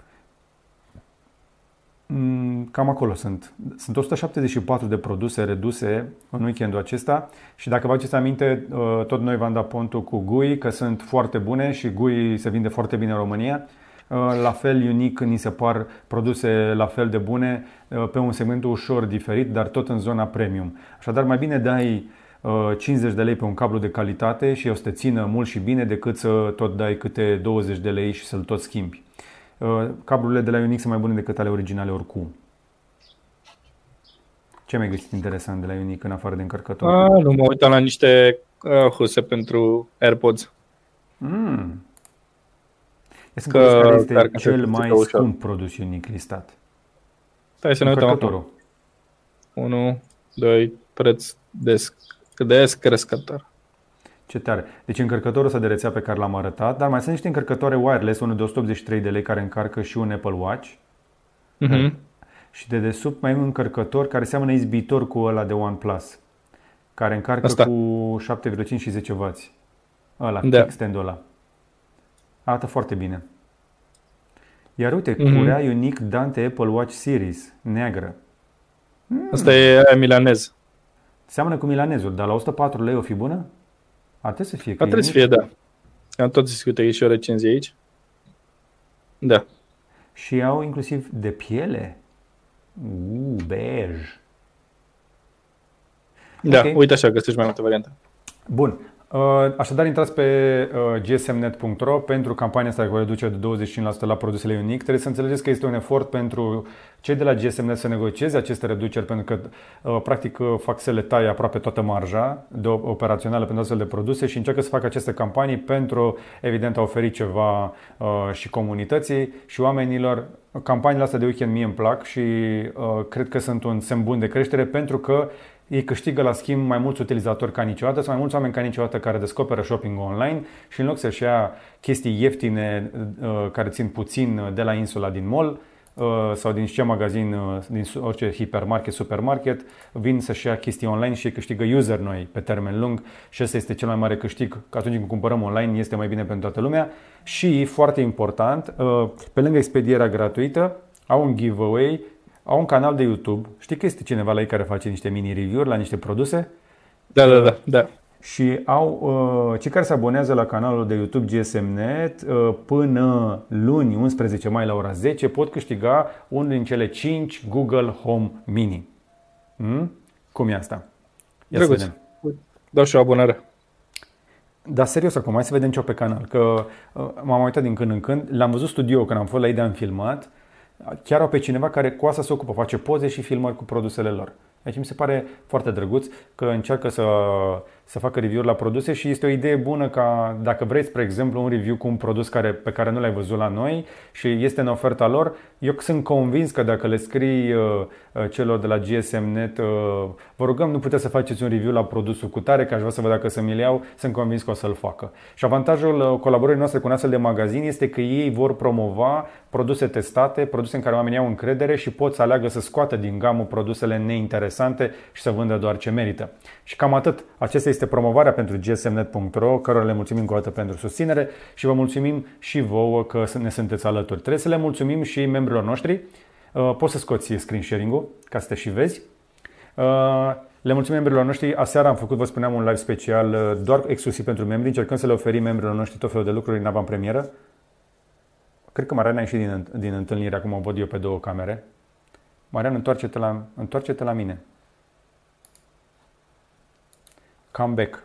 Cam acolo sunt. Sunt 174 de produse reduse în weekendul acesta și dacă vă aduceți aminte, tot noi v-am dat pontul cu GUI, că sunt foarte bune și GUI se vinde foarte bine în România. La fel, Unique ni se par produse la fel de bune pe un segment ușor diferit, dar tot în zona premium. Așadar, mai bine dai 50 de lei pe un cablu de calitate și o să te țină mult și bine decât să tot dai câte 20 de lei și să-l tot schimbi. Cablurile de la Unix sunt mai bune decât ale originale oricum. Ce mai găsit interesant de la Unique în afară de încărcător? Nu mă uitam la niște huse pentru AirPods. Care este cel mai scump produs Unique listat? Stai să ne uităm. 1, 2, preț descrescător. Ce tare. Deci încărcătorul ăsta de rețea pe care l-am arătat, dar mai sunt niște încărcătoare wireless, unul de 183 de lei care încarcă și un Apple Watch. Și de desubt mai e un încărcător care seamănă izbitor cu ăla de OnePlus, care încarcă cu 7,5 și 10 W. Ăla, kickstand-ul ăla. Arată foarte bine. Iar uite, curea Unique Dante Apple Watch Series, neagră. Asta e aia milanez. Seamănă cu milanezul, dar la 104 lei o fi bună? Trebuie să fie. Trebuie să fie, da. Am tot zis, uite, e și o recenzie aici. Da. Și au inclusiv de piele. Bej. Da, okay. Uite așa, găsești mai multe variante. Bun. Așadar, intrați pe gsmnet.ro pentru campania asta cu reducere de 25% la produsele Unique. Trebuie să înțelegeți că este un efort pentru cei de la GSMnet să negocieze aceste reduceri, pentru că practic fac să le taie aproape toată marja operațională pentru astfel de produse și încearcă să facă aceste campanii pentru, evident, a oferi ceva și comunității și oamenilor. Campaniile astea de weekend mie îmi plac și cred că sunt un semn bun de creștere, pentru că ei câștigă la schimb mai mulți utilizatori ca niciodată, sunt mai mulți oameni ca niciodată care descoperă shopping online și în loc să-și ia chestii ieftine care țin puțin de la insula din mall sau din ce magazin, din orice hipermarket, supermarket, vin să-și ia chestii online și câștigă user noi pe termen lung și ăsta este cel mai mare câștig, că atunci când cumpărăm online este mai bine pentru toată lumea. Și, foarte important, pe lângă expedierea gratuită, au un giveaway. Au un canal de YouTube. Știi că este cineva la ei care face niște mini-review-uri la niște produse? Da. Și au cei care se abonează la canalul de YouTube GSMnet până luni 11 mai la ora 10 pot câștiga unul din cele 5 Google Home Mini. Cum e asta? Ia să vedem. Dau și o abonare. Dar serios acum, hai să vedem ce pe canal. Că m-am uitat din când în când. L-am văzut studio când am fost la ei, am filmat. Chiar au pe cineva care cu asta se ocupă, face poze și filmări cu produsele lor. Deci mi se pare foarte drăguț că încearcă să facă review-uri la produse și este o idee bună ca dacă vrei, spre exemplu, un review cu un produs pe care nu l-ai văzut la noi și este în oferta lor, eu sunt convins că dacă le scrii celor de la GSM.net, vă rugăm, nu puteți să faceți un review la produsul cu tare, că aș vrea să văd dacă să mi-l iau, sunt convins că o să-l facă. Și avantajul colaborării noastre cu un astfel de magazin este că ei vor promova produse testate, produse în care oamenii au încredere și pot să aleagă să scoată din gamă produsele neinteresante și să vândă doar ce merită. Și cam atât. Acesta este promovarea pentru gsmnet.ro, cărora le mulțumim încă o dată pentru susținere și vă mulțumim și vouă că ne sunteți alături. Trebuie să le mulțumim și membrilor noștri. Poți să scoți screen sharing-ul ca să te și vezi. Le mulțumim membrilor noștri. Aseară am făcut, vă spuneam, un live special doar exclusiv pentru membri. Încercăm să le oferim membrilor noștri tot felul de lucruri în avantpremieră. Cred că Marian a ieșit din întâlnire, acum o văd eu pe două camere. Marian, întoarce-te la mine. Come back.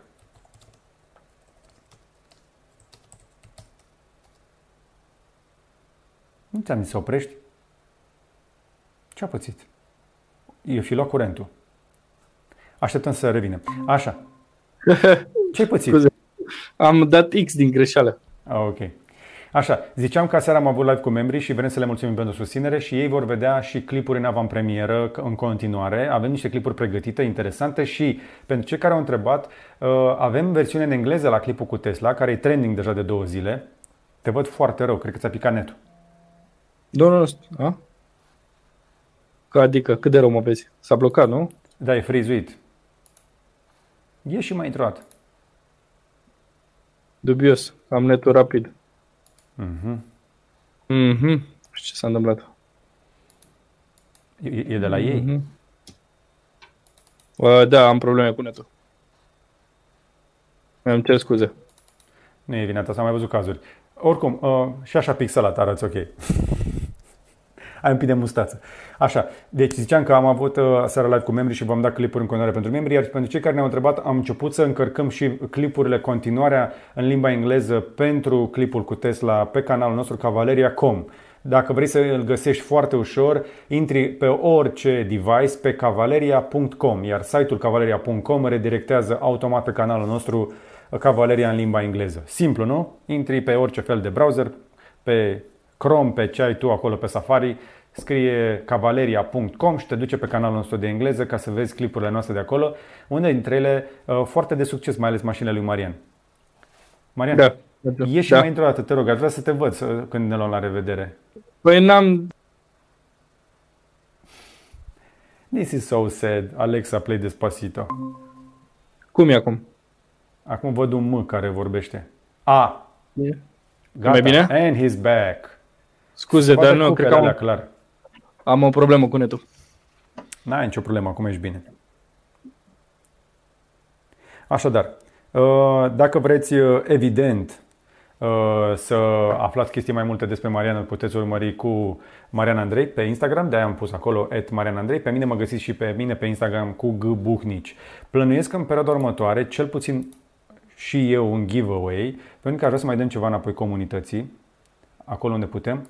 Nu ți-am zis să oprești? Ce-a pățit? Eu fi luat curentul. Așteptăm să revină. Așa. Ce-ai pățit? Scuze. Am dat X din greșeală. Ok. Așa, ziceam că aseară am avut live cu membrii și vrem să le mulțumim pentru susținere și ei vor vedea și clipuri în avantpremieră în continuare. Avem niște clipuri pregătite, interesante și pentru cei care au întrebat, avem versiune în engleză la clipul cu Tesla, care e trending deja de 2 zile. Te văd foarte rău, cred că ți-a picat netul. Nu. Adică, cât de rău mă vezi? S-a blocat, nu? Da, e frizuit. E și mai intrat. Dubios, am netul rapid. Ce s-a întâmplat? E de la ei? Da, am probleme cu netul. Îmi cer scuze. Nu e vina ta, s-am mai văzut cazuri. Oricum, și așa pixelat arăți ok. Ai un pic de mustață. Așa, deci ziceam că am avut aseară live cu membrii și v-am dat clipuri în continuare pentru membri, iar pentru cei care ne-au întrebat, am început să încărcăm și clipurile, continuarea în limba engleză pentru clipul cu Tesla pe canalul nostru Cavaleria.com. Dacă vrei să îl găsești foarte ușor, intri pe orice device pe cavaleria.com, iar site-ul cavaleria.com redirectează automat pe canalul nostru Cavaleria în limba engleză. Simplu, nu? Intri pe orice fel de browser, pe Chrome, pe ce ai tu acolo pe Safari, scrie cavaleria.com și te duce pe canalul nostru de engleză ca să vezi clipurile noastre de acolo, unele dintre ele foarte de succes, mai ales mașinile lui Marian. Marian, da. ieși mai într-o dată, te rog, aș vrea să te văd când ne luăm la revedere. Păi n-am... This is so sad. Alexa, play Despacito. Cum e acum? Acum văd un M care vorbește. A. Gata. Mai bine? And he's back. Scuze, dar nu, cred că clar. Am o problemă cu netul. N-ai nicio problemă, acum ești bine. Așadar, dacă vreți, evident, să aflați chestii mai multe despre Marian, îl puteți urmări cu Marian Andrei pe Instagram, de-aia am pus acolo @marianandrei. Pe mine mă găsiți și pe mine pe Instagram cu gbuhnici. Plănuiesc în perioada următoare, cel puțin și eu, un giveaway, pentru că aș vrea să mai dăm ceva înapoi comunității, acolo unde putem.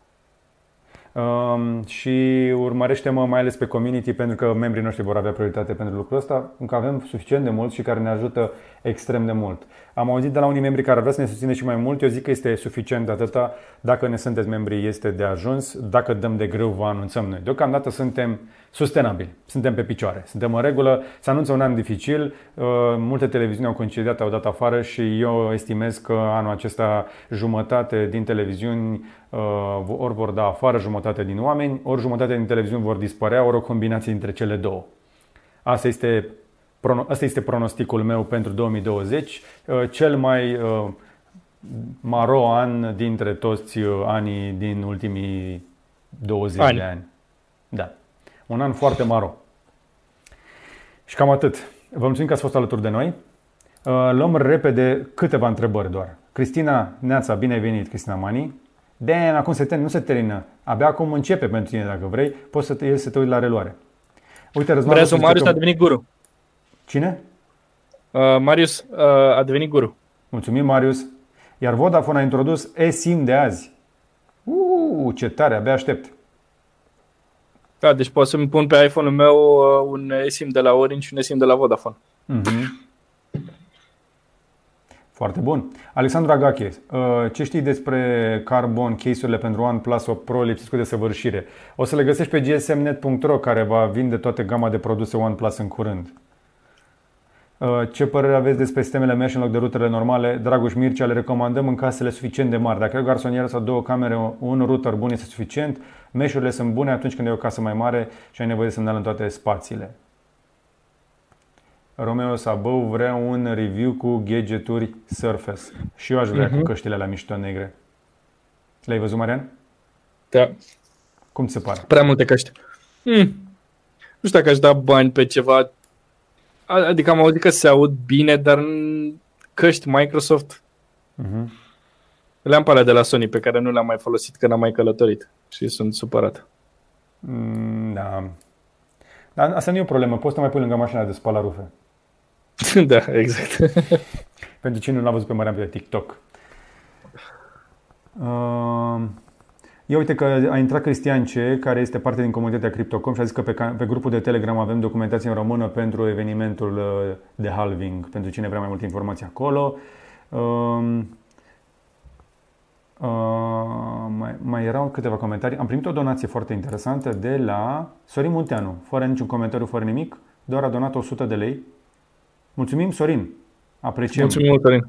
Și urmărește-mă mai ales pe community, pentru că membrii noștri vor avea prioritate pentru lucrul ăsta, încă avem suficient de mulți și care ne ajută extrem de mult. Am auzit de la unii membri care vrea să ne susține și mai mult. Eu zic că este suficient de atâta. Dacă ne sunteți membri, este de ajuns. Dacă dăm de greu, vă anunțăm noi. Deocamdată suntem sustenabili, suntem pe picioare, suntem în regulă. Se anunță un an dificil, multe televiziuni au concediat, au dat afară și eu estimez că anul acesta jumătate din televiziuni ori vor da afară jumătate din oameni, ori jumătate din televiziuni vor dispărea, ori o combinație dintre cele două. Asta este pronosticul meu pentru 2020, cel mai maro an dintre toți anii din ultimii 20 de ani. Da. Un an foarte maro. Și cam atât. Vă mulțumim că ați fost alături de noi. Luăm repede câteva întrebări doar. Cristina Neața, bine ai venit, Cristina Mani. Acum nu se termină. Abia acum începe pentru tine, dacă vrei. Poți să te uiți la reluare. Uite, Răzvan, Marius a devenit guru. Cine? Marius a devenit guru. Mulțumim, Marius. Iar Vodafone a introdus eSIM de azi. Ce tare, abia aștept. Da, deci pot să-mi pun pe iPhone-ul meu un eSIM de la Orange și un eSIM de la Vodafone. Foarte bun. Alexandru Agache, ce știi despre Carbon case-urile pentru OnePlus 8 Pro lipsesc cu desăvârșire? O să le găsești pe gsmnet.ro, care va vinde toate gama de produse OnePlus în curând. Ce părere aveți despre sistemele mesh în loc de routerele normale? Dragoș Mircea, le recomandăm în casele suficient de mari. Dacă ai o garsonieră sau două camere, un router bun este suficient. Mesh-urile sunt bune atunci când ai o casă mai mare și ai nevoie de semnal în toate spațiile. Romeo Sabău vrea un review cu gadgeturi Surface. Și eu aș vrea cu căștile la mișto negre. Le-ai văzut, Marian? Da. Cum ți se pare? Prea multe căști. Nu știu dacă aș da bani pe ceva. Adică am auzit că se aud bine, dar căști Microsoft. Le-am pe alea de la Sony pe care nu le-am mai folosit, că n-am mai călătorit. Și sunt supărat. Da. Dar asta nu e o problemă. Poți să mai pui lângă mașina de spălat rufe. Da, exact. Pentru cine nu l-a văzut pe Marian pe TikTok. Ia uite că a intrat Cristian C, care este parte din comunitatea Crypto.com și a zis că pe grupul de Telegram avem documentație în română pentru evenimentul de halving, pentru cine vrea mai multe informații acolo. Mai erau câteva comentarii. Am primit o donație foarte interesantă de la Sorin Munteanu, fără niciun comentariu, fără nimic, doar a donat 100 de lei. Mulțumim, Sorin. Apreciem. Mulțumim mult, Sorin.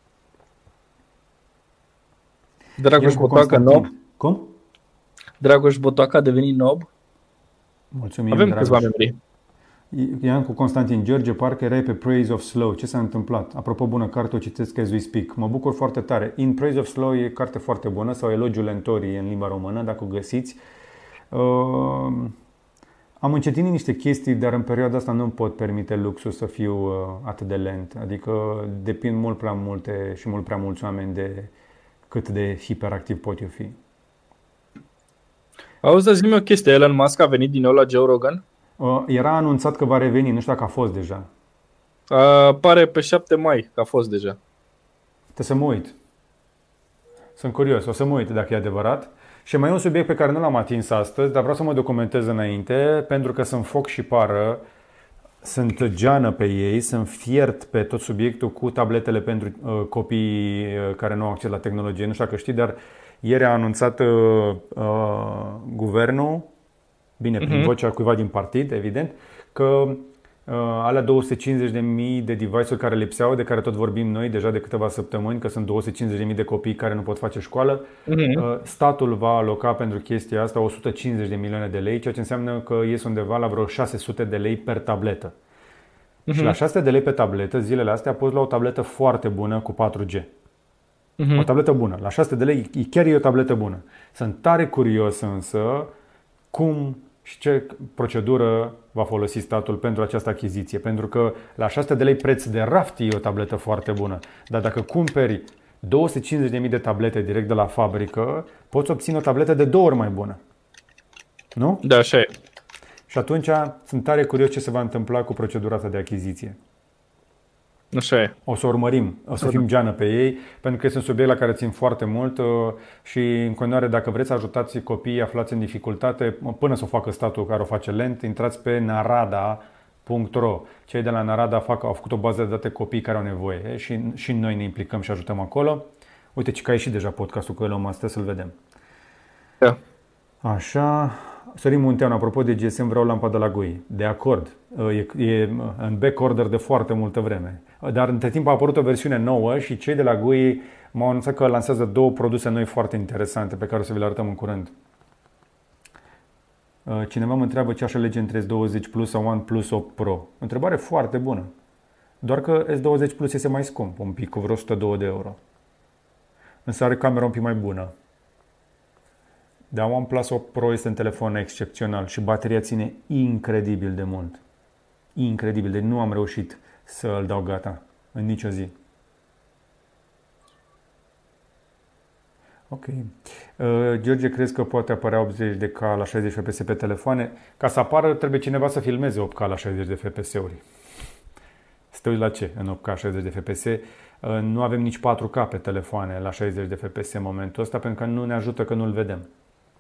Dragoș Botoaca nob. Cum? Dragoș Botoaca a devenit nob. Mulțumim, avem Dragoș. câțiva membri. Ian cu Constantin George, parcă erai pe Praise of Slow. Ce s-a întâmplat? Apropo, bună carte, o citesc as we speak. Mă bucur foarte tare. In Praise of Slow e carte foarte bună, sau Elogiul lentorii în limba română, dacă o găsiți. Am încetinit niște chestii, dar în perioada asta nu pot permite luxul să fiu atât de lent. Adică depind mult prea multe și mult prea mulți oameni de cât de hiperactiv pot eu fi. Auzi, zi-mi o chestie. Elon Musk a venit din nou la Joe Rogan? Era anunțat că va reveni, nu știu dacă a fost deja. Pare pe 7 mai că a fost deja. Trebuie să mă uit. Sunt curios, o să mă uit dacă e adevărat. Și mai e un subiect pe care nu l-am atins astăzi, dar vreau să mă documentez înainte, pentru că sunt foc și pară, sunt geană pe ei, sunt fiert pe tot subiectul cu tabletele pentru copii care nu au acces la tehnologie. Nu știu dacă știi, dar ieri a anunțat guvernul, bine, prin vocea cuiva din partid, evident, că alea 250.000 de device-uri care lipseau, de care tot vorbim noi deja de câteva săptămâni, că sunt 250.000 de copii care nu pot face școală, statul va aloca pentru chestia asta 150 de milioane de lei, ceea ce înseamnă că ies undeva la vreo 600 de lei per tabletă. Și la 600 de lei pe tabletă, zilele astea, poți lua o tabletă foarte bună cu 4G. O tabletă bună. La 600 de lei chiar e o tabletă bună. Sunt tare curios însă cum și ce procedură va folosi statul pentru această achiziție. Pentru că la 600 de lei preț de raft e o tabletă foarte bună. Dar dacă cumperi 250.000 de tablete direct de la fabrică, poți obține o tabletă de 2 ori mai bună. Nu? Da, așa e. Și atunci sunt tare curios ce se va întâmpla cu procedura asta de achiziție. Așa e. O să urmărim, o să fim geană pe ei, pentru că este un subiect la care țin foarte mult și în continuare, dacă vreți să ajutați copiii aflați în dificultate, până să o facă statul care o face lent, intrați pe narada.ro. Cei de la Narada au făcut o bază de date copii care au nevoie și noi ne implicăm și ajutăm acolo. Uite, că a ieșit deja podcastul cu Elon Musk, să-l vedem. Da. Așa. Sorin Munteanu, apropo de GSM, vreau lampa de la GUI. De acord. E în back order de foarte multă vreme. Dar între timp a apărut o versiune nouă și cei de la GUI m-au anunțat că lansează 2 produse noi foarte interesante pe care o să vi le arătăm în curând. Cineva mă întreabă ce aș alege între S20 Plus sau OnePlus 8 Pro. Întrebare foarte bună. Doar că S20 Plus este mai scump, un pic, cu vreo 102 de euro. Însă are camera un pic mai bună. Dar OnePlus 8 Pro este un telefon excepțional și bateria ține incredibil de mult. Incredibil, deci nu am reușit să îl dau gata în nicio zi. Ok. George, crezi că poate apărea 80 la 60 fps pe telefoane? Ca să apară, trebuie cineva să filmeze 8K la 60 de fps-uri. Să te uiți la ce în 8K 60 de fps? Nu avem nici 4K pe telefoane la 60 de FPS în momentul ăsta, pentru că nu ne ajută că nu-l vedem.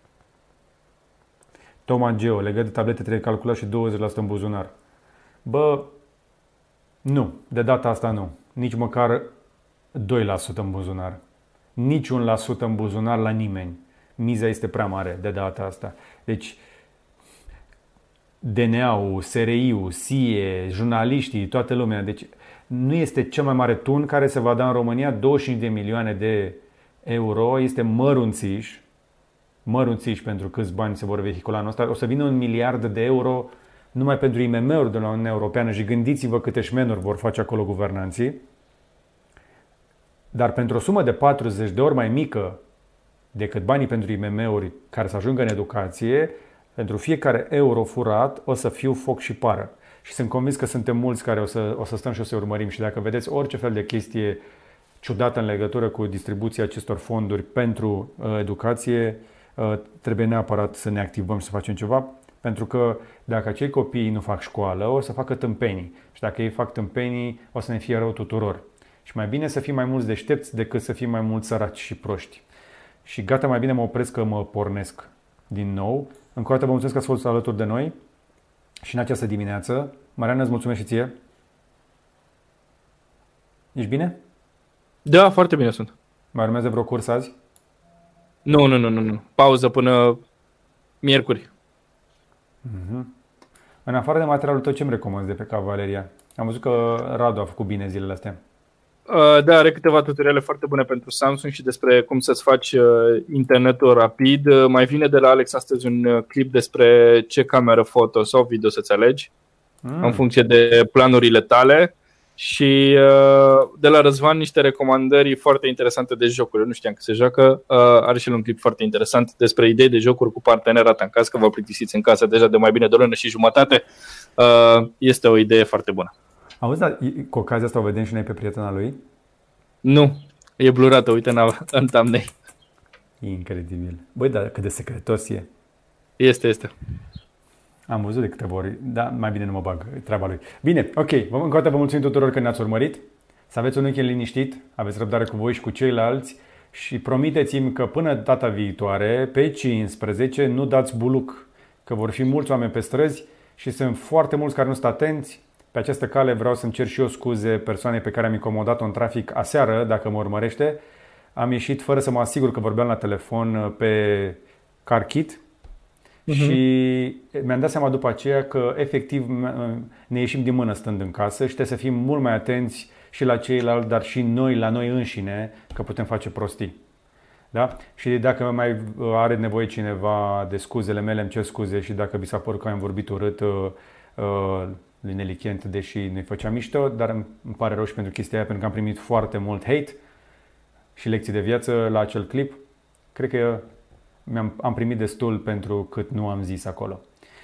Toma Geo, legat de tablete trebuie calculat și 20% în buzunar. Bă, nu, de data asta nu. Nici măcar 2% în buzunar. Nici 1% în buzunar la nimeni. Miza este prea mare de data asta. Deci, DNA-ul, SRI-ul, SIE, jurnaliștii, toată lumea. Deci, nu este cel mai mare tun care se va da în România, 25 de milioane de euro. Este mărunțiș pentru câți bani se vor vehicula anul ăsta. O să vină 1 miliard de euro numai pentru IMM-uri de la Uniunea Europeană și gândiți-vă câte șmenuri vor face acolo guvernanții. Dar pentru o sumă de 40 de ori mai mică decât banii pentru IMM-uri care să ajungă în educație, pentru fiecare euro furat o să fiu foc și pară. Și sunt convins că suntem mulți care o să stăm și o să urmărim. Și dacă vedeți orice fel de chestie ciudată în legătură cu distribuția acestor fonduri pentru educație, trebuie neapărat să ne activăm și să facem ceva. Pentru că dacă acei copii nu fac școală, o să facă tâmpenii. Și dacă ei fac tâmpenii, o să ne fie rău tuturor. Și mai bine să fim mai mulți deștepți decât să fim mai mulți săraci și proști. Și gata, mai bine mă opresc că mă pornesc din nou. Încă o dată vă mulțumesc că ați fost alături de noi și în această dimineață. Mariana, îți mulțumesc și ție. Ești bine? Da, foarte bine sunt. Mai urmează vreo curs azi? Nu. Pauză până miercuri. În afară de materialul tău, ce-mi recomanzi de pe Cavaleria? Am văzut că Radu a făcut bine zilele astea. Da, are câteva tutoriale foarte bune pentru Samsung și despre cum să-ți faci internetul rapid. Mai vine de la Alex astăzi un clip despre ce cameră foto sau video să-ți alegi în funcție de planurile tale. Și de la Răzvan niște recomandări foarte interesante de jocuri. Eu nu știam că se joacă. Are și el un clip foarte interesant despre idei de jocuri cu partenera ta în caz, că vă plictisiți în casă deja de mai bine de o lună și jumătate. Este o idee foarte bună. Auzi, dar cu ocazia asta o vedem și noi pe prietena lui? Nu, e blurată, uite în thumbnail. Incredibil. Băi, dar cât de secretos e. Este. Am văzut de câteva ori, dar mai bine nu mă bag, treaba lui. Bine, ok, încă o dată vă mulțumim tuturor că ne-ați urmărit. Să aveți un weekend liniștit, aveți răbdare cu voi și cu ceilalți și promiteți-mi că până data viitoare, pe 15, nu dați buluc, că vor fi mulți oameni pe străzi și sunt foarte mulți care nu sunt atenți. Pe această cale vreau să-mi cer și eu scuze persoanei pe care am incomodat-o în trafic aseară, dacă mă urmărește. Am ieșit fără să mă asigur că vorbeam la telefon pe CarKit și mi-am dat seama după aceea că efectiv ne ieșim din mână stând în casă și trebuie să fim mult mai atenți și la ceilalți, dar și noi, la noi înșine, că putem face prostii. Da? Și dacă mai are nevoie cineva de scuzele mele, îmi cer scuze și dacă vi s-a părut că am vorbit urât lui Nelly Kent, deși ne făceam mișto, dar îmi pare rău și pentru chestia aia, pentru că am primit foarte mult hate și lecții de viață la acel clip. Cred că am primit destul pentru cât nu am zis acolo.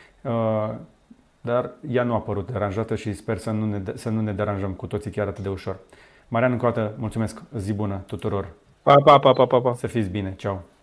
Dar ea nu a părut deranjată și sper să nu ne deranjăm cu toții chiar atât de ușor. Marian, încă o dată, mulțumesc, zi bună tuturor. Pa. Să fiți bine, ceau.